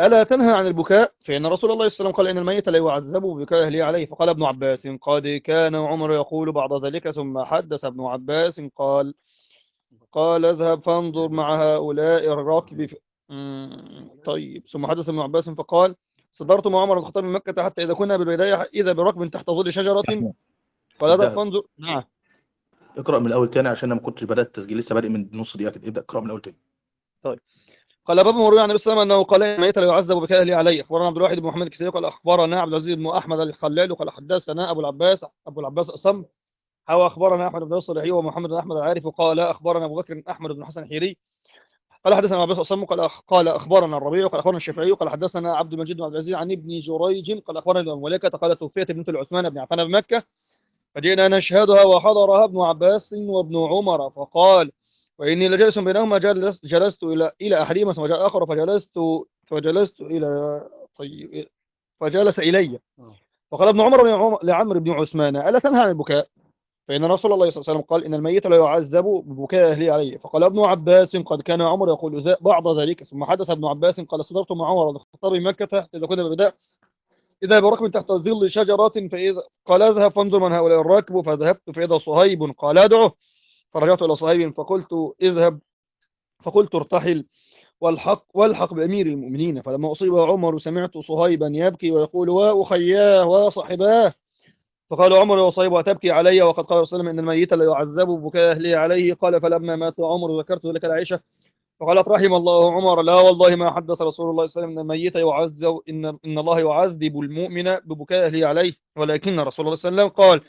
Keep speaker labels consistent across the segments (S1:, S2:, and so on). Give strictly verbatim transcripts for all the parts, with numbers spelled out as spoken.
S1: ألا تنهى عن البكاء؟ فإن رسول الله صلى الله عليه وسلم قال إن الميت لا يعذب ببكاء أهله عليه. فقال ابن عباس قد كان عمر يقول بعد ذلك. ثم حدث ابن عباس قال قال اذهب فانظر مع هؤلاء الراكب في... مم، طيب. ثم حدث ابن عباس فقال صدرت مع عمر بن الخطاب من مكة حتى إذا كنا بالبداية إذا بركب تحت ظل شجرة.
S2: احنا
S1: قال اذهب
S2: الذهب.
S1: فانظر. نعم.
S2: اقرأ من الأول تاني عشان أنا ما كنتش بدأت التسجيل، لسه بادئ من نص دقيقة كده. ابدأ اقرأ من الأول تاني.
S1: طيب. قال باب مروي عن النبي صلى الله عليه وسلم انه قال ان الميت لا يعذب بكاء اهله عليه. اخبرنا عبد الواحد بن محمد الكسائي قال اخبرنا عبد العزيز بن احمد الخلال قال حدثنا ابو العباس ابو العباس اصم. هو اخبرنا احمد بن الصالحي ومحمد بن احمد العارف قال اخبرنا ابو بكر احمد بن حسن الحيري قال حدثنا ابو العباس اصم قال أخ- قال اخبرنا الربيع قال اخبرنا الشافعي قال حدثنا عبد المجيد بن عبد العزيز عن ابن جريج قال اخبرنا الملائكه قال توفيت بنت العثمان بن عفان بمكه فجئنا نشهدها وحضرها ابن عباس وابن عمر فقال وإني لجالس بينهما جلست, جلست إلى إلى أحدهما ثم جاء آخر فجلست فجلست إلى طيب فجلس إلي فقال ابن عمر لعم- لعمرو بن عثمان ألا تنهى عن البكاء؟ فإن رسول الله صلى الله عليه وسلم قال إن الميت لا يعذب ببكاء أهله عليه. فقال ابن عباس قد كان عمر يقول ذا- بعض ذلك. ثم حدث ابن عباس قال صدرت مع عمر بن الخطاب مكة إذا كنا ببداء إذا بركب تحت ظل شجرة فإذا قال اذهب فانظر من هؤلاء الراكب فذهبت فإذا صهيب قال ادعه فرجعت إلى صهيب فقلت اذهب فقلت ارتحل والحق والحق بأمير المؤمنين. فلما أصيب عمر سمعت صهيبا يبكي ويقول وأخياه وصحباه. فقال عمر وصهيب وتبكي علي وقد قال رسول الله إن الميت لا يعذب ببكاء أهله عليه. قال فلما مات عمر ذكرت ذلك لعائشة فقالت رحم الله عمر لا والله ما حدث رسول الله صلى الله عليه وسلم ان الميت يعذب ان ان الله يعذب المؤمن ببكاء اهله عليه ولكن رسول الله صلى الله عليه وسلم قال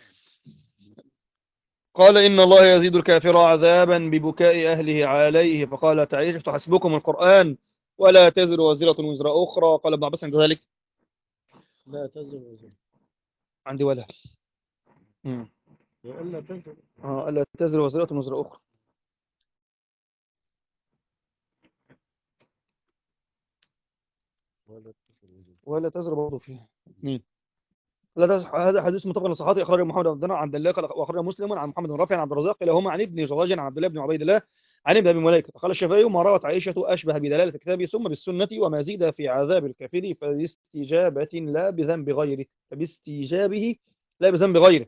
S1: قال ان الله يزيد الكافر عذابا ببكاء اهله عليه. فقالت عائشة حسبكم القرآن ولا تزر وازرة وزر اخرى. قال ابن عباس عند ذلك
S3: لا تزر وزر.
S1: عندي ولا مم.
S3: وإلا تزر.
S1: اه الا تزر وازرة وزر اخرى.
S3: ولا تزر وزر.
S1: ولا تزر برضه فيه اثنين. لا تصح. هذا حديث متفق على صحته اخرجه محمد بن دينار عن دلاله واخرجه مسلم عن محمد بن رافع عن عبد الرزاق كلاهما عن ابن جراج عن عبد الله بن عبيد الله عن ابن ابي مليكه. قال الشافعي ما روت عائشه اشبه بدلاله الكتاب ثم بالسنه وما زيد في عذاب الكافر فباستجابه لا بذنب غيره فباستجابه لا بذنب غيره.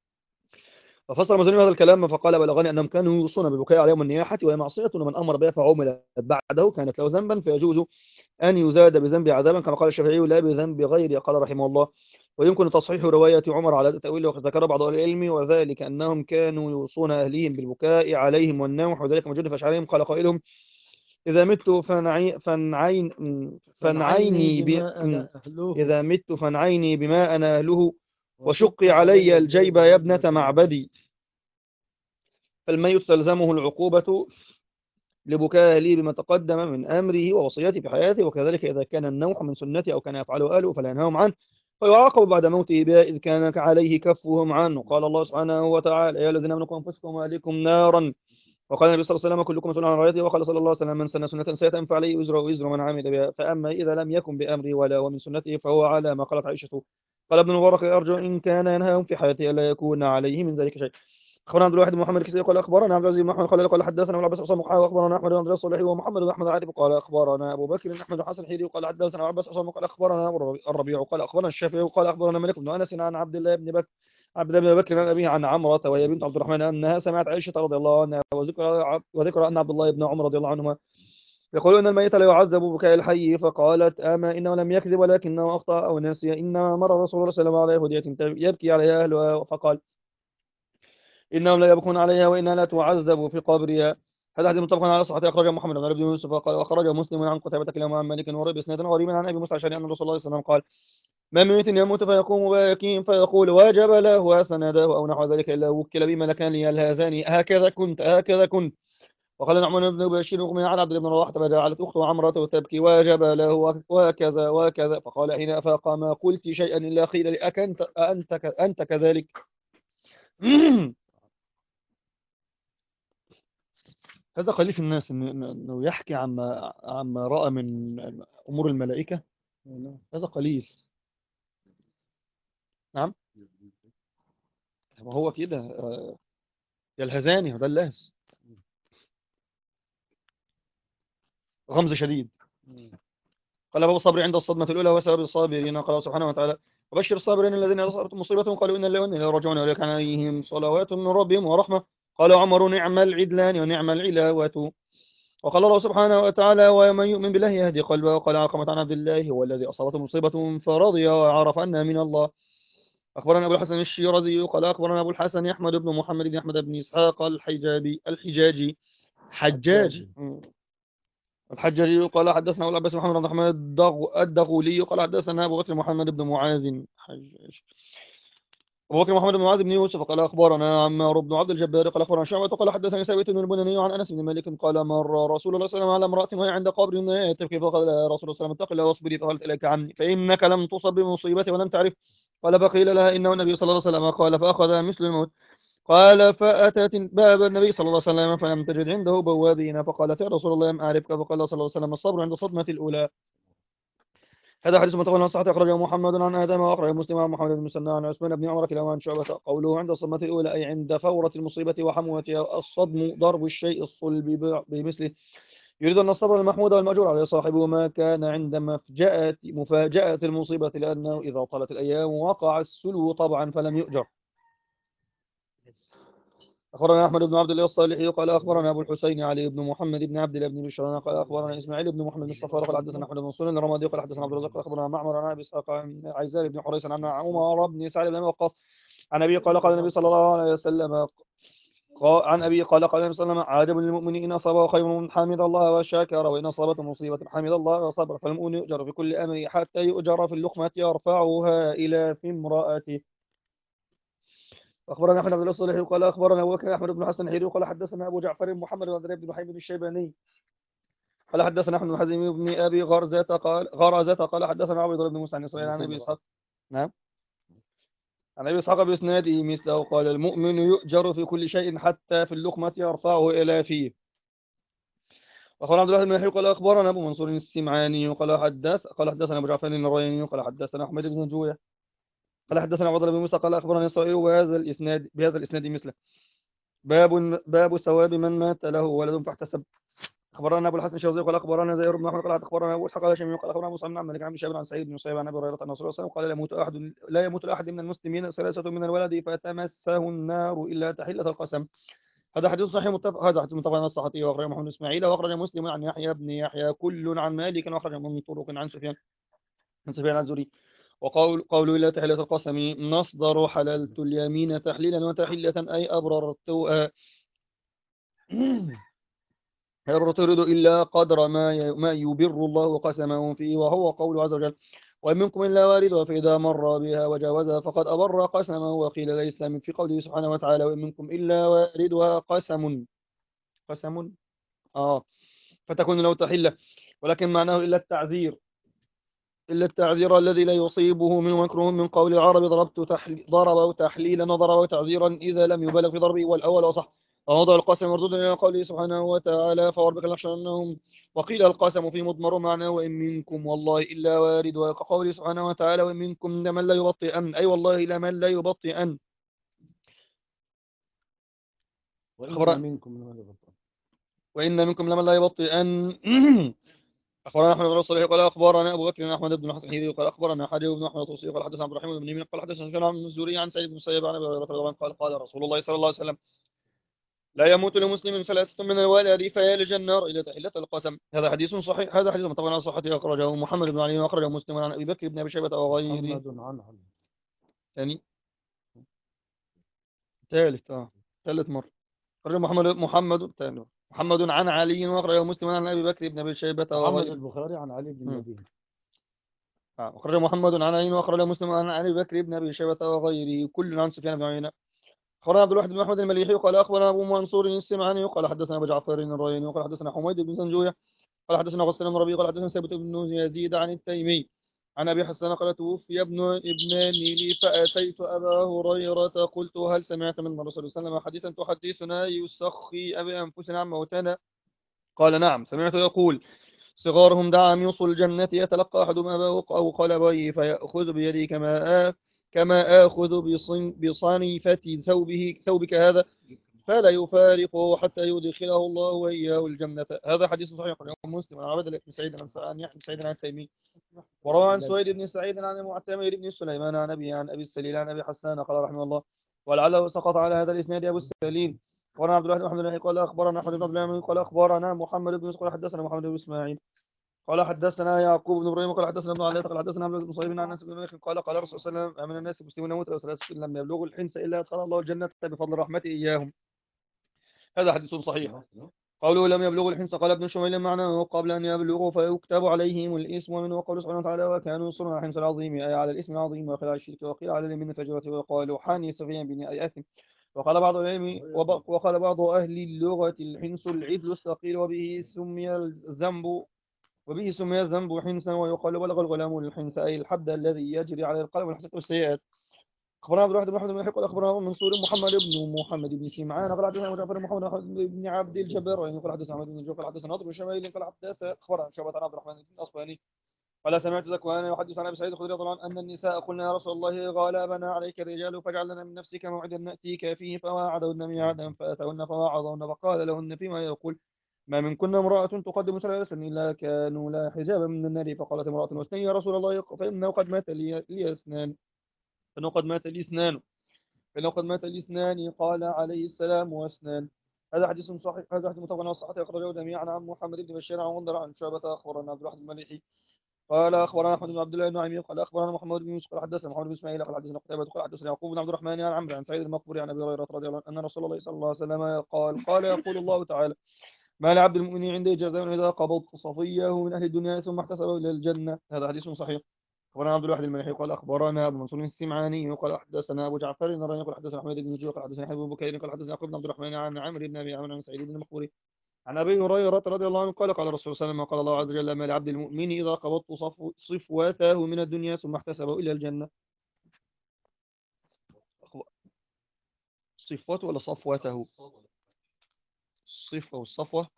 S1: ففسر مزني هذا الكلام فقال بلغني انهم كانوا يوصون بالبكاء على يوم النياحه وهي معصيه ومن امر بها فعملت بعده كانت له ذنبا فيجوز أن يزاد بذنب عذابا كما قال الشافعي لا بذنب غيره. قال رحمه الله ويمكن تصحيح رواية عمر على هذا التأويل وقد ذكر بعض أهل العلم وذلك أنهم كانوا يوصون أهليهم بالبكاء عليهم والنوح وذلك موجود في أشعارهم. قال قائلهم إذا مت فنعي فنعين
S3: فانعيني
S1: فنعيني ب...
S3: بما أنا أهله
S1: إذا مت فنعيني بما أنا أهله
S3: وشق
S1: وشقي علي
S3: علي
S1: الجيب
S3: الجيب
S1: يا
S3: يا
S1: ابنة
S3: ابنة معبد.
S1: معبدي. فالميت تلزمه العقوبة لبكاء أهله بما تقدم من أمره ووصيته في حياته وكذلك إذا كان النوح من سنته أو كان يفعله أهله فلا ينهاهم عنه فيعاقب بعد موته بها إذ كان عليه كفهم عنه. قال الله سبحانه وتعالى يا الذين آمنوا قوا أنفسكم وأهليكم نارا. وقال النبي صلى الله عليه وسلم كلكم مسؤول عن رعيته. وقال صلى الله عليه وسلم من سن سنة سيئة فعليه وزر وزر من عمل بها فأما إذا لم يكن بأمره ولا ومن سنته فهو على ما قالت عائشة. قال ابن المبارك أرجو إن كان ينهاهم في حياته ألا يكون عليه من ذلك شيء. اخبرنا عبد الواحد بن محمد الكسائي قال اخبرنا عبد العزيز بن محمد قال قال حدثنا ابو العباس عصام قال اخبرنا احمد بن عبد الصالح ومحمد بن احمد العارف قال اخبرنا ابو بكر بن احمد حسن الحيري قال حدثنا ابو العباس عصام قال اخبرنا الربيع قال اخبرنا الشافعي قال اخبرنا مالك بن انس عن عبد الله بن بكر عبد الله بن بكر عن ابيه عن عمره وهي بنت عبد الرحمن انها سمعت عائشه رضي الله عنها وذكر وذكر ان عبد الله بن عمر رضي الله عنهما يقول ان الميت لا يعذب بكاء الحي. فقالت اما انه لم يكذب ولكنه اخطا او نسي انما مر رسول الله صلى الله عليه وسلم على يهوديه يبكي عليها اهلها فقال إنهم لا يبكون عليها وإنها لا تعذب في قبرها. هذا حديث متفق على صحته أخرجه محمد بن عبد يوسف قال وأخرجه مسلم عن قتيبة كلاهما عن مالك ورب بإسناد غريب عن أبي موسى الأشعري أن رسول الله صلى الله عليه وسلم قال ما من ميت يموت فيقوم باكين فيقول وجب له وسنده أو نحو ذلك إلا وكل بملكان يلهزاني هكذا كنت هكذا كنت. وقال نعمان بن بشير أغمي على عبد بن رواحة فجعلت أخته عمرة تبكي وجب له وكذا وكذا. فقال حين أفاق ما قلت شيئا إلا قيل لي أكنت أنت أنت كذلك. هذا قليل في الناس إن- إن- انه يحكي عما عما رأى من امور الملائكة. هذا قليل. نعم. وهو كده آه، يلهزاني هذا اللهز غمز شديد. قال باب الصبر عند الصدمة الأولى وسبب الصابرين. قال سبحانه وتعالى وبشر الصابرين الذين إذا أصابتهم مصيبة قالوا إنا لله وإنا إليه راجعون أولئك عليهم صلوات من ربهم ورحمة. قال عمر نعم العدلان ونعم العلاوة. وقال الله سبحانه وتعالى ومن يؤمن بالله يهدي قلبه. وقال علقمة عن عبد الله هو الذي أصابته مصيبة فرضي وعرف أنها من الله. أخبرنا أبو الحسن الشيرازي قال أخبرنا أبو الحسن أحمد بن محمد بن أحمد بن إسحاق الحجابي الحجاجي حجاجي الحجاجي قال حدثنا أبو العباس محمد بن الرحمن الدغ- الدغولي قال حدثنا أبو بكر محمد بن معاذ حجاج أبو بكر محمد بن معاذ بن يوسف قال أخبرنا عمار بن عبد الجبار قال أخبرنا شعبة قال حدثني ثابت بن البناني عن أنس بن مالك قال مر رسول الله صلى الله عليه وسلم على امرأة وهي عند قبر تبكي فقال يا رسول الله صلى الله عليه وسلم اتق الله واصبري فقالت إليك عني فإنك لم تصب بمصيبة ولم تعرف. قال فقيل لها إنه النبي صلى الله عليه وسلم قال فأخذ مثل الموت. قال فأتت باب النبي صلى الله عليه وسلم فلم تجد عنده بوابين فقالت يا رسول الله لم أعرفك فقال صلى الله عليه وسلم الصبر عند الصدمة الأولى. هذا حديث متفق على صحته أخرجه محمد عن آدم وأخرجه مسلم عن محمد بن مسنى عن عثمان بن عمر كلاهما عن شعبة قوله عند الصدمة الأولى أي عند فورة المصيبة وحموتها. الصدم ضرب الشيء الصلب بمثله يريد أن الصبر المحمود والمأجور عليه صاحبه ما كان عند مفجأة مفاجأة المصيبة لأنه إذا طالت الأيام وقع السلو طبعا فلم يؤجر. أخبرنا أحمد بن عبد الله الصالحي قال أخبرنا أبو الحسين علي بن محمد بن عبد الله بن بشران قال أخبرنا إسماعيل بن محمد بن الصفار قال حدثنا أحمد بن سنن الرمادي قال حدثنا عبد الرزاق قال أخبرنا معمر عن أبي إسحاق عن عزار بن حريث عن عمر بن سعد بن وقاص عن أبي قال قال النبي صلى الله عليه وسلم قال عن أبي قال قال النبي صلى الله عليه وسلم عجب للمؤمن إن أصابه خير من حمد الله وشكر وإن أصابته مصيبة حمد الله وصبر فالمؤمن يؤجر في كل أمر حتى يؤجر في اللقمة يرفعها إلى في امرأته. أخبرنا أحمد بن الله الصالحي قال أخبرنا أبو بكر أحمد بن حسن الحيري قال حدثنا أبو جعفر محمد بن عبد الله بن محمد الشيباني قال حدثنا أحمد بن حزم بن أبي غرزة قال غرزة قال حدثنا عبد الله بن موسى عن إسرائيل عن أبي إسحاق نعم عن أبي إسحاق بإسناده مثله قال المؤمن يؤجر في كل شيء حتى في اللقمة يرفعه إلى فيه. وقال عبد الله بن يحيى قال أخبرنا أبو منصور السمعاني قال حدث قال حدثنا أبو جعفر الرياني قال حدثنا أحمد بن جوية قال حدثنا عبد الله بن موسى قال أخبرنا إسرائيل وهذا الإسناد بهذا الإسناد مثله. باب باب ثواب من مات له ولد فاحتسب. أخبرنا أبو الحسن الشاذلي قال أخبرنا زهير بن أحمد قال أخبرنا أبو إسحاق قال شيمي قال أخبرنا موسى بن عمرو عن شهاب عن سعيد بن صهيب عن أبي هريرة أن رسول الله صلى الله عليه وسلم قال لا يموت أحد لا يموت أحد من المسلمين ثلاثة من الولد فتمسه النار إلا تحلة القسم. هذا حديث صحيح متفق هذا حديث متفق على الصحيح وأخرجه محمد بن إسماعيل وأخرج مسلم عن يحيى بن يحيى كل عن مالك وأخرج من طرق عن سفيان عن سفيان الزهري. وقول قولوا لا تحلة القسم مصدر حللت اليمين تحليلا وتحلة أي أبررت هل تريد إلا قدر ما ما يبر الله قسمه فيه وهو قول عز وجل وإن منكم إلا واردها فإذا مر بها وجاوزها فقد أبر قسمه. وقيل ليس من في قوله سبحانه وتعالى وإن منكم إلا واردها قسم قسم آه فتكون له تحلة ولكن معناه إلا التعذير إلا التعذير الذي لا يصيبه من مكروه من قول العرب ضربت تحلي ضرب تحليلا وضرب تعذيرا إذا لم يبالغ في ضربه والأول وصح. ووضع القسم مردود إلى قوله سبحانه وتعالى فوربك لنحشرنهم. وقيل القسم في مضمر معناه وإن منكم والله إلا وارد وقوله سبحانه وتعالى وإن منكم لمن لا يبطئن أي والله لمن لا يبطئن.
S3: وإن منكم لمن لا يبطئن
S1: وإن منكم لمن لا يبطئن. أخبرنا أحمد بن الصالح قال أخبرنا أبو بكر أحمد بن حسن الحيري قال أخبرنا حجاب بن أحمد الطوسي قال حدثنا عبد الرحمن بن يمين قال حدثنا سفيان عن الزهري عن سعيد بن مسيب عن أبي هريرة رضي الله عنه قال قال رسول الله صلى الله عليه وسلم لا يموت لمسلم ثلاثة من الولد فيلج النار إلى تحلة القسم. هذا حديث صحيح هذا حديث متفق على صحته أخرجه محمد بن علي وأخرجه مسلم عن أبي بكر بن أبي شيبة وغيره.
S3: محمد عن علي
S1: ثاني ثالث آه ثالث مرة أخرجه محمد محمد ثاني محمد عن علي وأخرجه مسلم عن أبي بكر بن أبي شيبة
S3: محمد
S1: وغيره.
S3: البخاري عن علي بن المديني
S1: آه أخرج محمد عن علي وأخرج مسلم عن أبي بكر بن أبي شيبة وغيره كل عن سفيان بن عيينة. أخبرنا عبد الواحد بن أحمد المليحي قال أخبرنا أبو منصور السمعاني قال حدثنا أبو جعفر الرياني وقال حدثنا حميد بن زنجوية قال حدثنا غسان بن ربيع قال حدثنا ثابت بن يزيد عن التيمي عن أبي حسن قال توفي ابن ابنان لي فأتيت أبا هريرة قلت هل سمعت من الرسول صلى الله عليه وسلم حديثا تحدثنا يسخي أبي أنفسنا عن موتنا؟ قال نعم سمعت يقول صغارهم دعاميص الجنة يتلقى أحدهم أباه أو قلبيه فيأخذ بيدي كما آ كما آخذ بصن بصنيفة ثوبه ثوبك هذا فلا يفارقه حتى يدخله الله وإياه الجنة. هذا حديث صحيح رواه مسلم عن عبد الله بن سعيد عن يحيى بن سعيد عن التيمي، وروى عن سويد بن سعيد عن المعتمر بن سليمان عن أبي عن أبي السليل عن أبي حسان قال رحمه الله ولعله سقط على هذا الإسناد أبو السليل. وروى عبد الله بن محمد بن قال أخبرنا أحمد بن عبد الله قال أخبرنا محمد بن يوسف قال حدثنا محمد بن إسماعيل قال حدثنا يعقوب بن ابراهيم قال حدثنا ابن علي قال حدثنا عبد الله بن صهيب عن انس بن مالك قال قال الرسول صلى الله عليه وسلم من الناس المسلمون يموت وثلاثه لم يبلغوا الحنس الا ادخل الله الجنه بفضل رحمته اياهم. هذا حديث صحيح. قوله لم يبلغوا الحنس قال ابن شميل معناه قبل ان يبلغوا فيكتب عليهم الاسم، ومنه قوله سبحانه وتعالى وكانوا يصرون على الحنس العظيم اي على الاسم العظيم وقيل على الشرك وقيل على اليمين الفجوه وقالوا حاني سفيا بن اي اثم. وقال بعض العلم وقال بعض اهل اللغه الحنس العدل الثقيل وبه سمي الذنب وبه سمي الذنب حنسا، ويقال بلغ الغلام الحنس أي الحد الذي يجري على القلم والحسنات والسيئات. أخبرنا عبد الواحد بن محمد بن يحيى قال أخبرنا منصور محمد بن محمد بن سمعان قال حدثنا جعفر محمد بن عبد الجبار قال حدثنا عبد بن قال حدثنا نضر بن شميل قال حدثنا أخبرنا شعبة عن عبد الرحمن بن الأصفهاني قال سمعت ذكوان يحدث عن أبي سعيد الخدري رضي الله عنه أن النساء قلنا يا رسول الله غالبنا عليك الرجال فاجعل لنا من نفسك موعدا نأتيك فيه فواعدهن ميعادا فأتوهن فواعظهن فقال لهن فيما يقول ما منكن امرأة تقدم ثلاثا إلا كانوا لا حجاب من النار. فقالت امرأة واثنين يا رسول الله فإنه قد مات لي, لي اثنان فإنه قد مات لي اثنان فإنه قد مات لي اثنان قال عليه السلام واثنان. هذا حديث صحيح. هذا حديث متفق على الصحة أخرجه جميعا عن محمد بن بشير عن غندر عن شعبة أخبرنا عبد الواحد المليحي قال أخبرنا أحمد بن عبد الله بن عمير قال أخبرنا محمد بن يوسف قال حدثنا محمد بن إسماعيل قال حدثنا قتيبة قال حدثنا يعقوب بن عبد الرحمن عن عمرو عن سعيد المقبري عن أبي هريرة رضي الله عنه أن رسول الله صلى الله عليه وسلم قال قال يقول الله تعالى ما لعبد المؤمن عنده جزاء إذا قبضت صفيه من أهل الدنيا ثم احتسبه إلى الجنة. هذا حديث صحيح. أخبرنا عبد الواحد المليحي قال أخبرنا أبو منصور السمعاني قال حدثنا أبو جعفر النراني قال حدثنا أحمد بن جوع قال حدثنا حبيب بن بكير قال حدثنا يعقوب بن عبد الرحمن عن عمرو بن أبي عمرو عن سعيد بن المقبري عن أبي هريرة رضي الله عنه قال قال الرسول صلى الله عليه وسلم قال الله عز وجل ما لعبد المؤمن إذا قبضت صف صفوته من الدنيا ثم احتسبه إلى الجنة. صفوته ولا صفوته؟ الصفة والصفوة.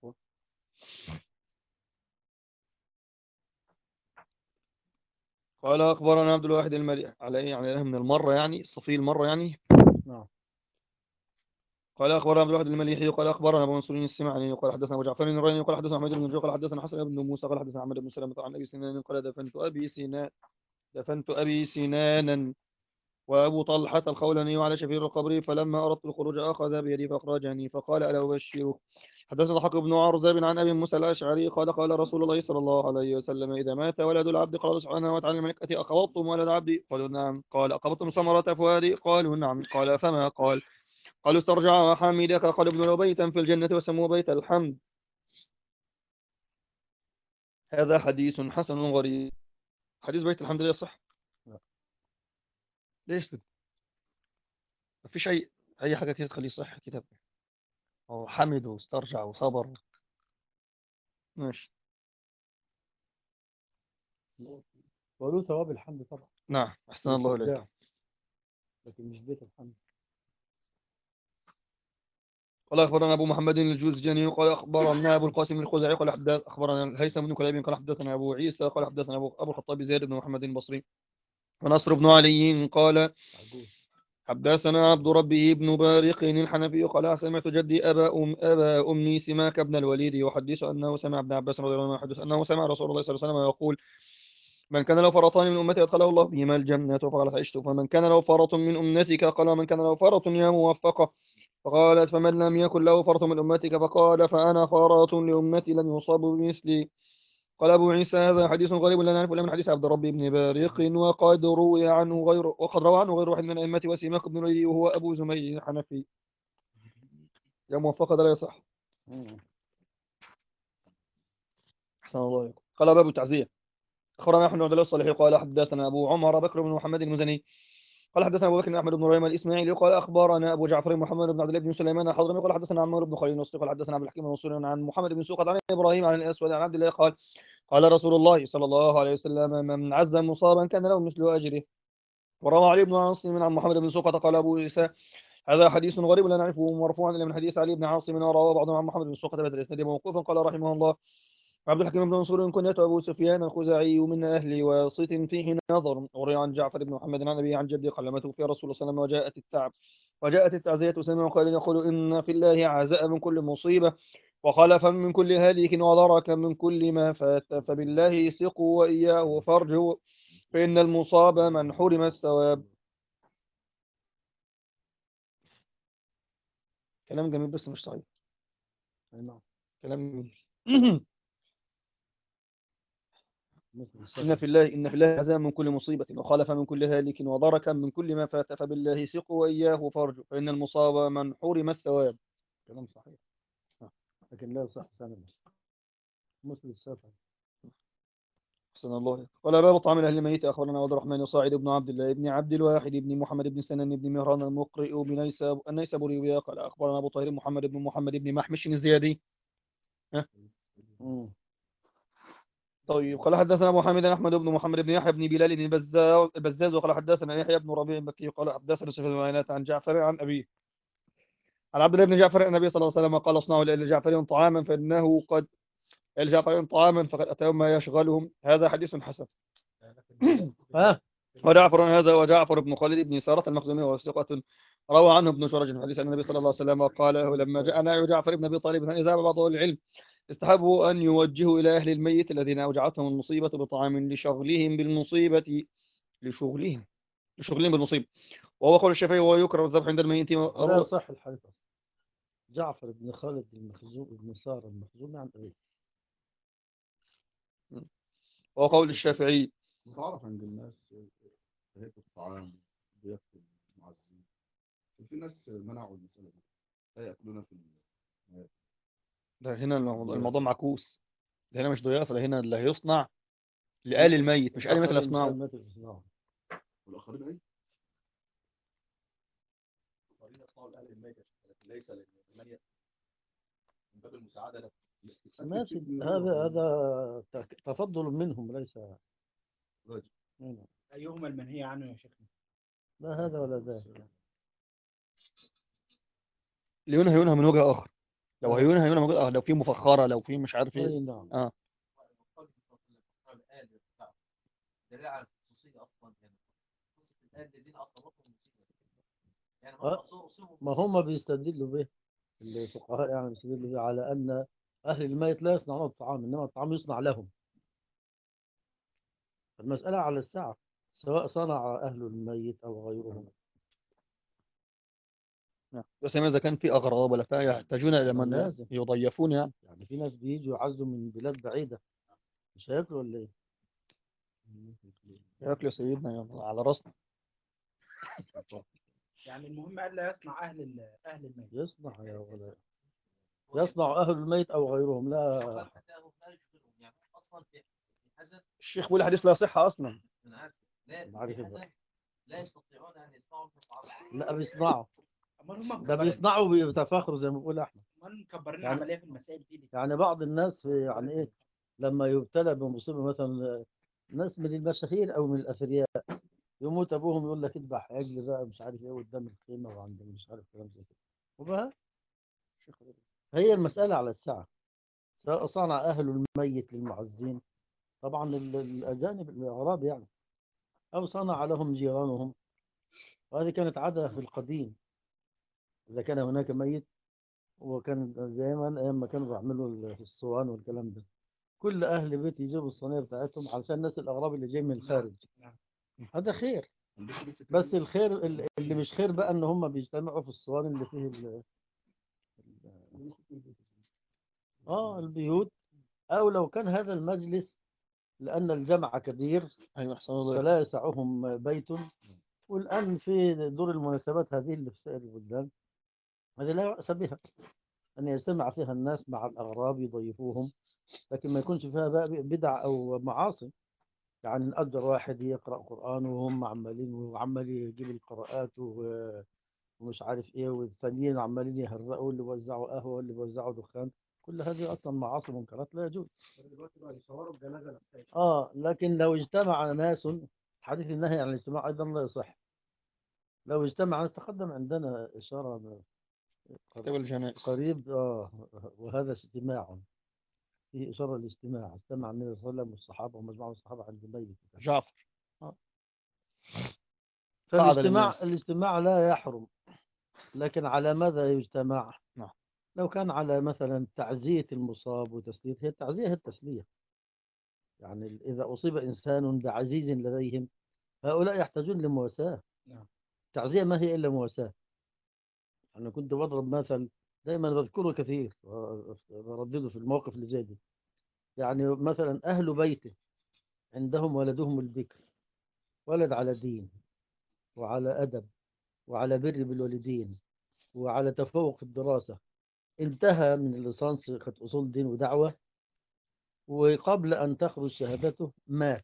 S1: قال أخبرنا عبد الواحد المليح على إيه يعني من المرة يعني الصفي المرة يعني
S3: نعم.
S1: قال أخبرنا عبد الواحد المليحي قال أخبرنا أبو منصور السمعاني قال حدثنا أبو جعفر النراني قال حدثنا أحمد بن جوع قال حدثنا حسن بن موسى قال حدثنا عمرو بن سلمة عن أبي سنان قال دفنت أبي سنان دفنت أبي سنانا وأبو طلحة الخولاني على شفير القبر فلما أردت الخروج أخذ بيدي فأخرجني فقال ألا أبشرك. حدثنا حق بن عرزب عن أبي موسى الأشعري قال قال رسول الله صلى الله عليه وسلم إذا مات ولد العبد قال سبحانه وتعالى الملائكة أقبضتم ولد عبدي قالوا نعم قال أقبضتم ثمرة فؤادي قالوا نعم قال فما قال قالوا استرجع حميدك قال ابن له بيتا في الجنة وسموه بيت الحمد. هذا حديث حسن غريب. حديث بيت الحمد لله صح؟ ليش ما فيش أي أي حاجة كده تخليه صح كتاب هو حمد واسترجع وصبر. ماشي.
S3: وله ثواب الحمد طبعا.
S1: نعم أحسن الله إليك.
S3: لكن مش بيت الحمد.
S1: قال أخبرنا أبو محمد الجوزجاني قال أخبرنا أبو القاسم الخزاعي قال حدث أخبرنا الهيثم بن كليب قال حدثنا أبو عيسى قال حدثنا أبو أبو الخطاب زيد بن محمد البصري ونصر بن علي قال حدثنا عبد ربه بن بارق الحنفي قال سمعت جدي أبا أم أبا أمي سماك بن الوليد يحدث أنه سمع ابن عباس رضي الله عنه يحدث أنه سمع رسول الله صلى الله عليه وسلم يقول من كان له فرطان من أمتي أدخله الله بهما الجنة فقالت عشت فمن كان له فرط من أمتك قال من كان له فرط يا موفقة فقالت فمن لم يكن له فرط من أمتك فقال فأنا فرط لأمتي لم يصاب بمثلي. قال أبو عيسى هذا حديث غريب لا نعرف إلا من حديث عبد ربي بن بارق وقد روي عنه غير وقد روى عنه غير واحد من أئمة وسيماك بن الوليد وهو أبو زميل الحنفي. يا موفقة لا يصح. أحسن الله عليكم. قال باب التعزية. أخبرنا أحمد بن عبد الله الصالحي قال حدثنا أبو عمر بكر بن محمد المزني قال حدثنا أبو بكر بن أحمد بن ريم الإسماعيلي قال أخبرنا أبو جعفر محمد بن عبد الله بن سليمان الحضرمي قال حدثنا عمرو بن خليل النصري قال حدثنا عبد الحكيم المنصوري عن محمد بن سوقة عن إبراهيم عن الأسود عن عبد الله قال قال رسول الله صلى الله عليه وسلم من عز مصابا كان له مثل أجره. وروى علي بن عاصم عن محمد بن سوقة قال أبو عيسى هذا حديث غريب لا نعرفه مرفوعا إلا من حديث علي بن عاصم وروى بعضهم عن محمد بن سوقة بهذا الإسناد موقوفا قال رحمه الله عبد الحكيم بن منصور كنيته أبو سفيان الخزاعي من أهل واسط فيه نظر. وروي عن جعفر بن محمد عن أبي عن جدي قال لما توفي رسول الله صلى الله عليه وسلم وجاءت التعب وجاءت التعزية سمع قال يقول إن في الله عزاء من كل مصيبة وخلفا من كل هالك وضركا من كل ما فات فبالله ثقوا وإياه فارجوا فإن المصاب من حرم الثواب. كلام جميل بس مش صحيح.
S3: أي نعم.
S1: كلام جميل.
S3: مثل
S1: إن
S3: الشفا.
S1: في الله إن في الله عزاء من كل مصيبة وخلف من كل هالك وضركا من كل ما فات فبالله ثقوا وإياه فارجوا فإن المصاب من حرم الثواب.
S3: كلام صحيح. آه. لكن لا يصح سند. مثل الشفا.
S1: أحسن الله إليك. قال باب طعام أهل الميت. أخبرنا عبد الرحمن صاعد بن عبد الله بن عبد الواحد بن محمد بن سنان بن مهران المقرئ بن النيسابوري قال أخبرنا أبو طاهر محمد بن محمد بن محمش الزيادي. ها؟
S3: مم.
S1: طيب قال حدثنا محمد أحمد بن محمد بن يحيى بن بلال بن البزاز البزاز وقال حدثنا يحيى بن ربيع المكي قال حدثنا سفيان بن عيينة عن جعفر عن أبيه عن عبد الله بن جعفر النبي صلى الله عليه وسلم قال اصنعوا لآل جعفر طعاما فإنه قد آل جعفر طعاما فقد أتاهم ما يشغلهم. هذا حديث حسن.
S3: ها.
S1: وجعفر هذا وجعفر بن خالد بن سارة المخزومي وهو ثقة. روى عنه ابن جريج في حديث النبي صلى الله عليه وسلم قال لما جاء نعي جعفر بن أبي طالب إذا بعض أهل العلم استحبوا أن يوجهوا إلى أهل الميت الذين أوجعتهم المصيبة بطعام لشغلهم بالمصيبة لشغلهم لشغلهم بالمصيبة وهو قول الشافعي وهو يكره الذبح عند الميت.
S3: لا يصح الحديث. جعفر بن خالد المخزوم بن سار المخزومي عن أبيه.
S1: وهو قول الشافعي.
S4: متعارف عند الناس هيك الطعام بياكل معزين. في ناس منعوا المسألة دي لا يأكلون في ال-
S1: ده هنا الموضوع الموضوع معكوس. ده هنا مش ضيافة، ده هنا اللي هيصنع لآل الميت مش آل الميت اللي
S3: الآخرين مش
S1: يصنعه.
S3: آل الميت اللي يصنعوا.
S4: والآخرين أي
S2: الآخرين يصنعوا الأهل الميت لكن ليس للميت من باب المساعدة له.
S3: ماشي. هذا هذا تك- تفضل منهم ليس.
S4: راجل.
S3: هنا.
S5: أيهما المنهي عنه يا شيخنا؟
S3: لا هذا ولا ذاك.
S1: ليونها هيونها من وجه آخر. لو
S3: آه.
S1: هيونها هيونها من وجه آخر، لو في مفخرة لو في مش عارف
S3: أي
S1: ايه.
S3: نعم.
S1: اه
S6: دليل على الخصوصية أصلا يعني قصة الآن دي أصلا مصيبة يعني هم
S3: آه.
S6: أصيبوا
S3: ما هم بيستدلوا به الفقهاء، يعني بيستدلوا به على أن أهل الميت لا يصنعون الطعام إنما الطعام يصنع لهم. المسألة على الساعة سواء صنع أهل الميت أو غيرهم.
S1: نعم. بس إذا كان في أغراب ولا بتاع يحتاجون إلى من
S3: لازم.
S1: يضيفون يعني.
S3: يعني في ناس بيجوا يعزوا من بلاد بعيدة مش هياكلوا ولا إيه؟
S1: ياكلوا سيدنا يعني على راسنا.
S5: يعني المهم ألا يصنع أهل ال- أهل الميت.
S3: يصنع يا ولا يصنع أهل الميت أو غيرهم. لا
S6: فتاهم لا يشغلهم يعني أصلا في حزن.
S1: الشيخ بيقول الحديث لا صحة أصلا.
S6: أنا عارف لا
S3: أنا عارف
S6: في
S3: إيه.
S6: حزن لا يستطيعون أن يصنعوا في الطعام.
S3: لا بيصنعوا.
S5: أمال هم
S3: ده
S5: مكبرين
S3: بيصنعوا بتفاخر زي ما بيقول أحمد.
S5: أمال مكبرين
S3: يعني-
S5: العملية في المسائل دي ليه؟
S3: يعني بعض الناس يعني إيه لما يبتلى بمصيبة مثلا ناس من المشاهير أو من الأثرياء يموت أبوهم يقول لك اذبح عجل بقى مش عارف إيه قدام الخيمة وعند مش عارف كلام زي كده. وبقى هي المسألة على الساعة سواء صنع أهل الميت للمعزين طبعا ال- الأجانب الأغراب يعني أو صنع لهم جيرانهم. وهذه كانت عادة في القديم إذا كان هناك ميت. وكان زمان أيام ما كانوا بيعملوا في الصوان والكلام ده كل أهل بيت يجيبوا الصينية بتاعتهم علشان الناس الأغراب اللي جاي من الخارج.
S5: نعم.
S3: هذا خير. بس الخير ال- اللي مش خير بقى إن هم بيجتمعوا في الصوان اللي فيه ال- آه البيوت. أو لو كان هذا المجلس لأن الجمع كبير
S1: أيوة أحسن الله.
S3: فلا يسعهم بيت. والآن في دور المناسبات هذه اللي في سائر البلدان هذه لا يأس بها أن يجتمع فيها الناس مع الأغراب يضيفوهم. لكن ما يكونش فيها بقى بدع أو معاصي. يعني نأجر واحد يقرأ قرآن وهم عمالين وعمال يجيب القراءات و- ومش عارف إيه والثانيين عمالين يهرقوا واللي بيوزعوا قهوة واللي بيوزعوا دخان. كل هذه أصلا معاصي منكرات لا يجوز.
S5: دلوقتي بقى يصوروا الجنازة نفسها.
S3: آه لكن لو اجتمع ناس حديث النهي عن الاجتماع أيضا لا يصح. لو اجتمع تقدم عندنا إشارة
S1: كتاب الجنائز.
S3: قريب آه وهذا اجتماع فيه إشارة الاستماع، استمع النبي صلى الله عليه وسلم والصحابة ومجموعة من الصحابة عند الميت.
S1: جعفر قعد
S3: فالاستماع
S1: للناس.
S3: الاستماع لا يحرم، لكن على ماذا يجتمع؟
S1: نعم.
S3: لو كان على مثلا تعزية المصاب وتسلية، هي التعزية هي التسلية. يعني إذا أصيب إنسان بعزيز لديهم، هؤلاء يحتاجون لمواساة.
S1: نعم.
S3: التعزية ما هي إلا مواساة. أنا كنت بضرب مثل دائما بذكره كثير وبردده في المواقف اللي زي دي. يعني مثلا أهل بيته عندهم ولدهم البكر، ولد على دين وعلى أدب وعلى بر بالوالدين وعلى تفوق في الدراسة، انتهى من الليسانس خد أصول دين ودعوة، وقبل أن تخرج شهادته مات.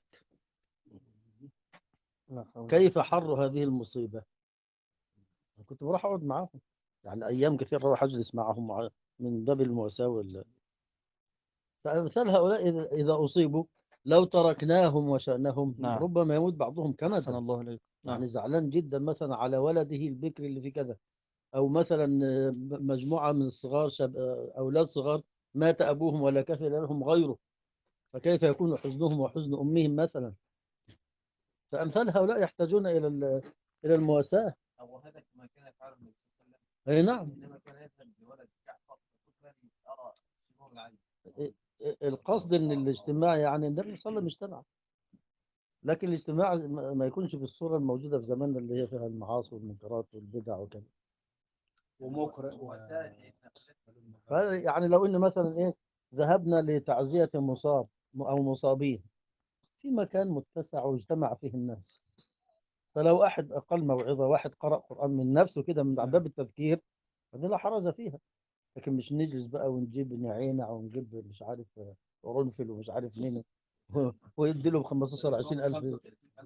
S1: لا حول.
S3: كيف حر هذه المصيبة؟ كنت بروح أقعد معاهم، يعني أيام كثير أروح أجلس معهم مع- من باب المواساة وال... فأمثال هؤلاء إذا إذا أصيبوا لو تركناهم وشأنهم
S1: نعم.
S3: ربما يموت بعضهم
S1: أحسن
S3: كندا.
S1: الله إليك. نعم.
S3: يعني زعلان جدا مثلا على ولده البكر اللي في كذا، أو مثلا آه، مجموعة من الصغار شاب آه، أولاد صغار مات أبوهم ولا كفل لهم غيره، فكيف يكون حزنهم وحزن أمهم مثلا؟ فأمثال هؤلاء يحتاجون إلى ال- إلى المواساة.
S6: أو هذا كما كان يفعل النبي صلى الله عليه وسلم،
S3: أي نعم.
S6: إنما كان يذهب بولد جعفر فكنت أرى شنو العين.
S3: القصد ان الاجتماع، يعني النبي صلى الله عليه وسلم اجتمع، لكن الاجتماع ما ما يكونش بالصورة الموجودة في زماننا اللي هي فيها المعاصي والمنكرات والبدع وكذا.
S5: ومقرئ
S6: وسائل
S3: يعني لو ان مثلا ايه، ذهبنا لتعزية مصاب او مصابين في مكان متسع واجتمع فيه الناس، فلو احد اقل موعظة، واحد قرأ قرآن من نفسه كده من باب التذكير، فدي لا حرج فيها. لكن مش نجلس بقى ونجيب نعينة ونجيب مش عارف قرنفل ومش عارف مين ويدي له ب خمستاشر عشرين ألف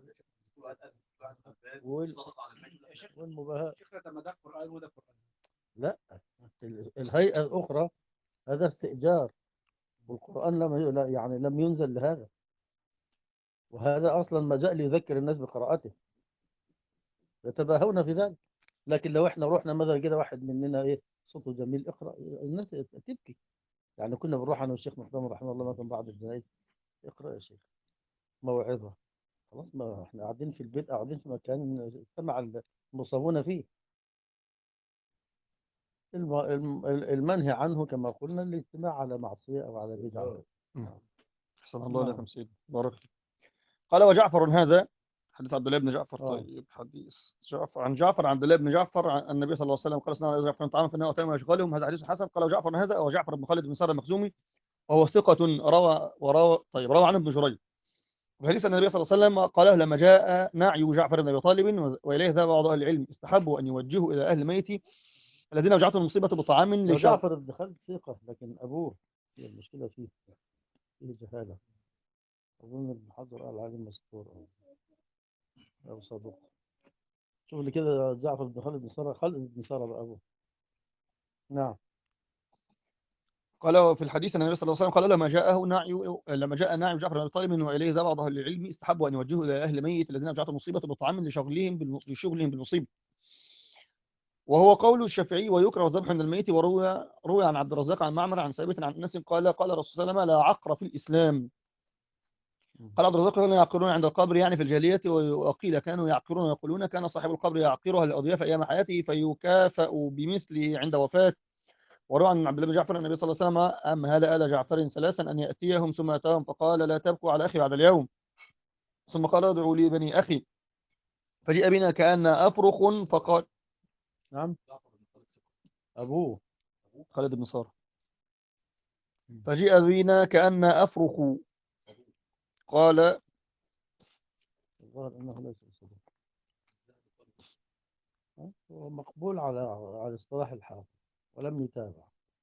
S3: وال- والمباهاة.
S5: فكرة ما ده قرآن وده قرآن.
S3: لا، ال- الهيئة الأخرى هذا استئجار، والقرآن لم ي- لا- يعني لم ينزل لهذا، وهذا أصلا ما جاء ليذكر الناس بقراءته، يتباهون في ذلك. لكن لو احنا رحنا مثلا كده واحد مننا ايه صوته جميل اقرأ، الناس تبكي. يعني كنا بنروح انا والشيخ محترم رحمه الله مثلا بعد الجنائز، اقرأ يا شيخ موعظة. خلاص، ما احنا قاعدين في البيت، قاعدين في مكان استمع المصابون فيه. الم- الم- المنهي عنه كما قلنا الاجتماع على معصية أو على بدعة.
S1: نعم. أحسن الله
S3: نعم.
S1: إليكم سيدي. بارك. قال وجعفر هذا حديث عبد الله بن جعفر.
S3: آه.
S1: طيب حديث جعفر عن جعفر عن عبد الله بن جعفر عن النبي صلى الله عليه وسلم قال صنع إذا جعفر طعاما فإنه أتى يشغلهم. هذا حديث حسن. قال جعفر هذا هو جعفر بن خالد بن سار المخزومي وهو ثقة روى وروى طيب روى عنه ابن جريج. وفي حديث النبي صلى الله عليه وسلم قال لما جاء نعي جعفر بن ابي طالب وإليه ذهب بعض أهل العلم استحبوا أن يوجهوا إلى أهل الميت الذين وجعتهم المصيبة بطعام لشر.
S3: وجعفر بن خالد ثقة، لكن أبوه هي المشكلة فيه، فيه جهالة. أظن ابن حجر قال عليه مستور أو أو صدوق. شوف لي كده جعفر بن خالد بن سارة، خالد بن سارة بقى أبوه. نعم.
S1: قال في الحديث أن النبي صلى الله عليه وسلم قال لما جاءه نعي لما جاء نعي جعفر بن ابي طالب وإليه ذهب بعض أهل العلم استحبوا أن يوجهوا إلى أهل الميت الذين وجعتهم المصيبة بطعام لشغلهم بالم- لشغلهم بالمصيبة، وهو قول الشافعي ويكره الذبح من الميت. وروى روي عن عبد الرزاق عن معمر عن ثابت عن انس قال قال الرسول صلى الله عليه وسلم لا عقر في الاسلام. قال عبد الرزاق كانوا يعقرون عند القبر يعني في الجاهليه، وقيل كانوا يعقرون ويقولون كان صاحب القبر يعقرها للاضياف ايام حياته فيكافأ بمثله عند وفاته. وروى عن عبد الله بن جعفر النبي صلى الله عليه وسلم أم هل آل جعفر ثلاثا أن يأتيهم ثم أتاهم فقال لا تبكوا على أخي بعد اليوم، ثم قال ادعوا لي بني أخي فجيء بنا كأن أفرخ فقال
S3: نعم. أبوه.
S1: خالد بن صار فجيء بنا كأن أفرخ قال
S3: الظاهر أنه ليس صدوق. هو مقبول على على اصطلاح الحافظ ولم يتابع.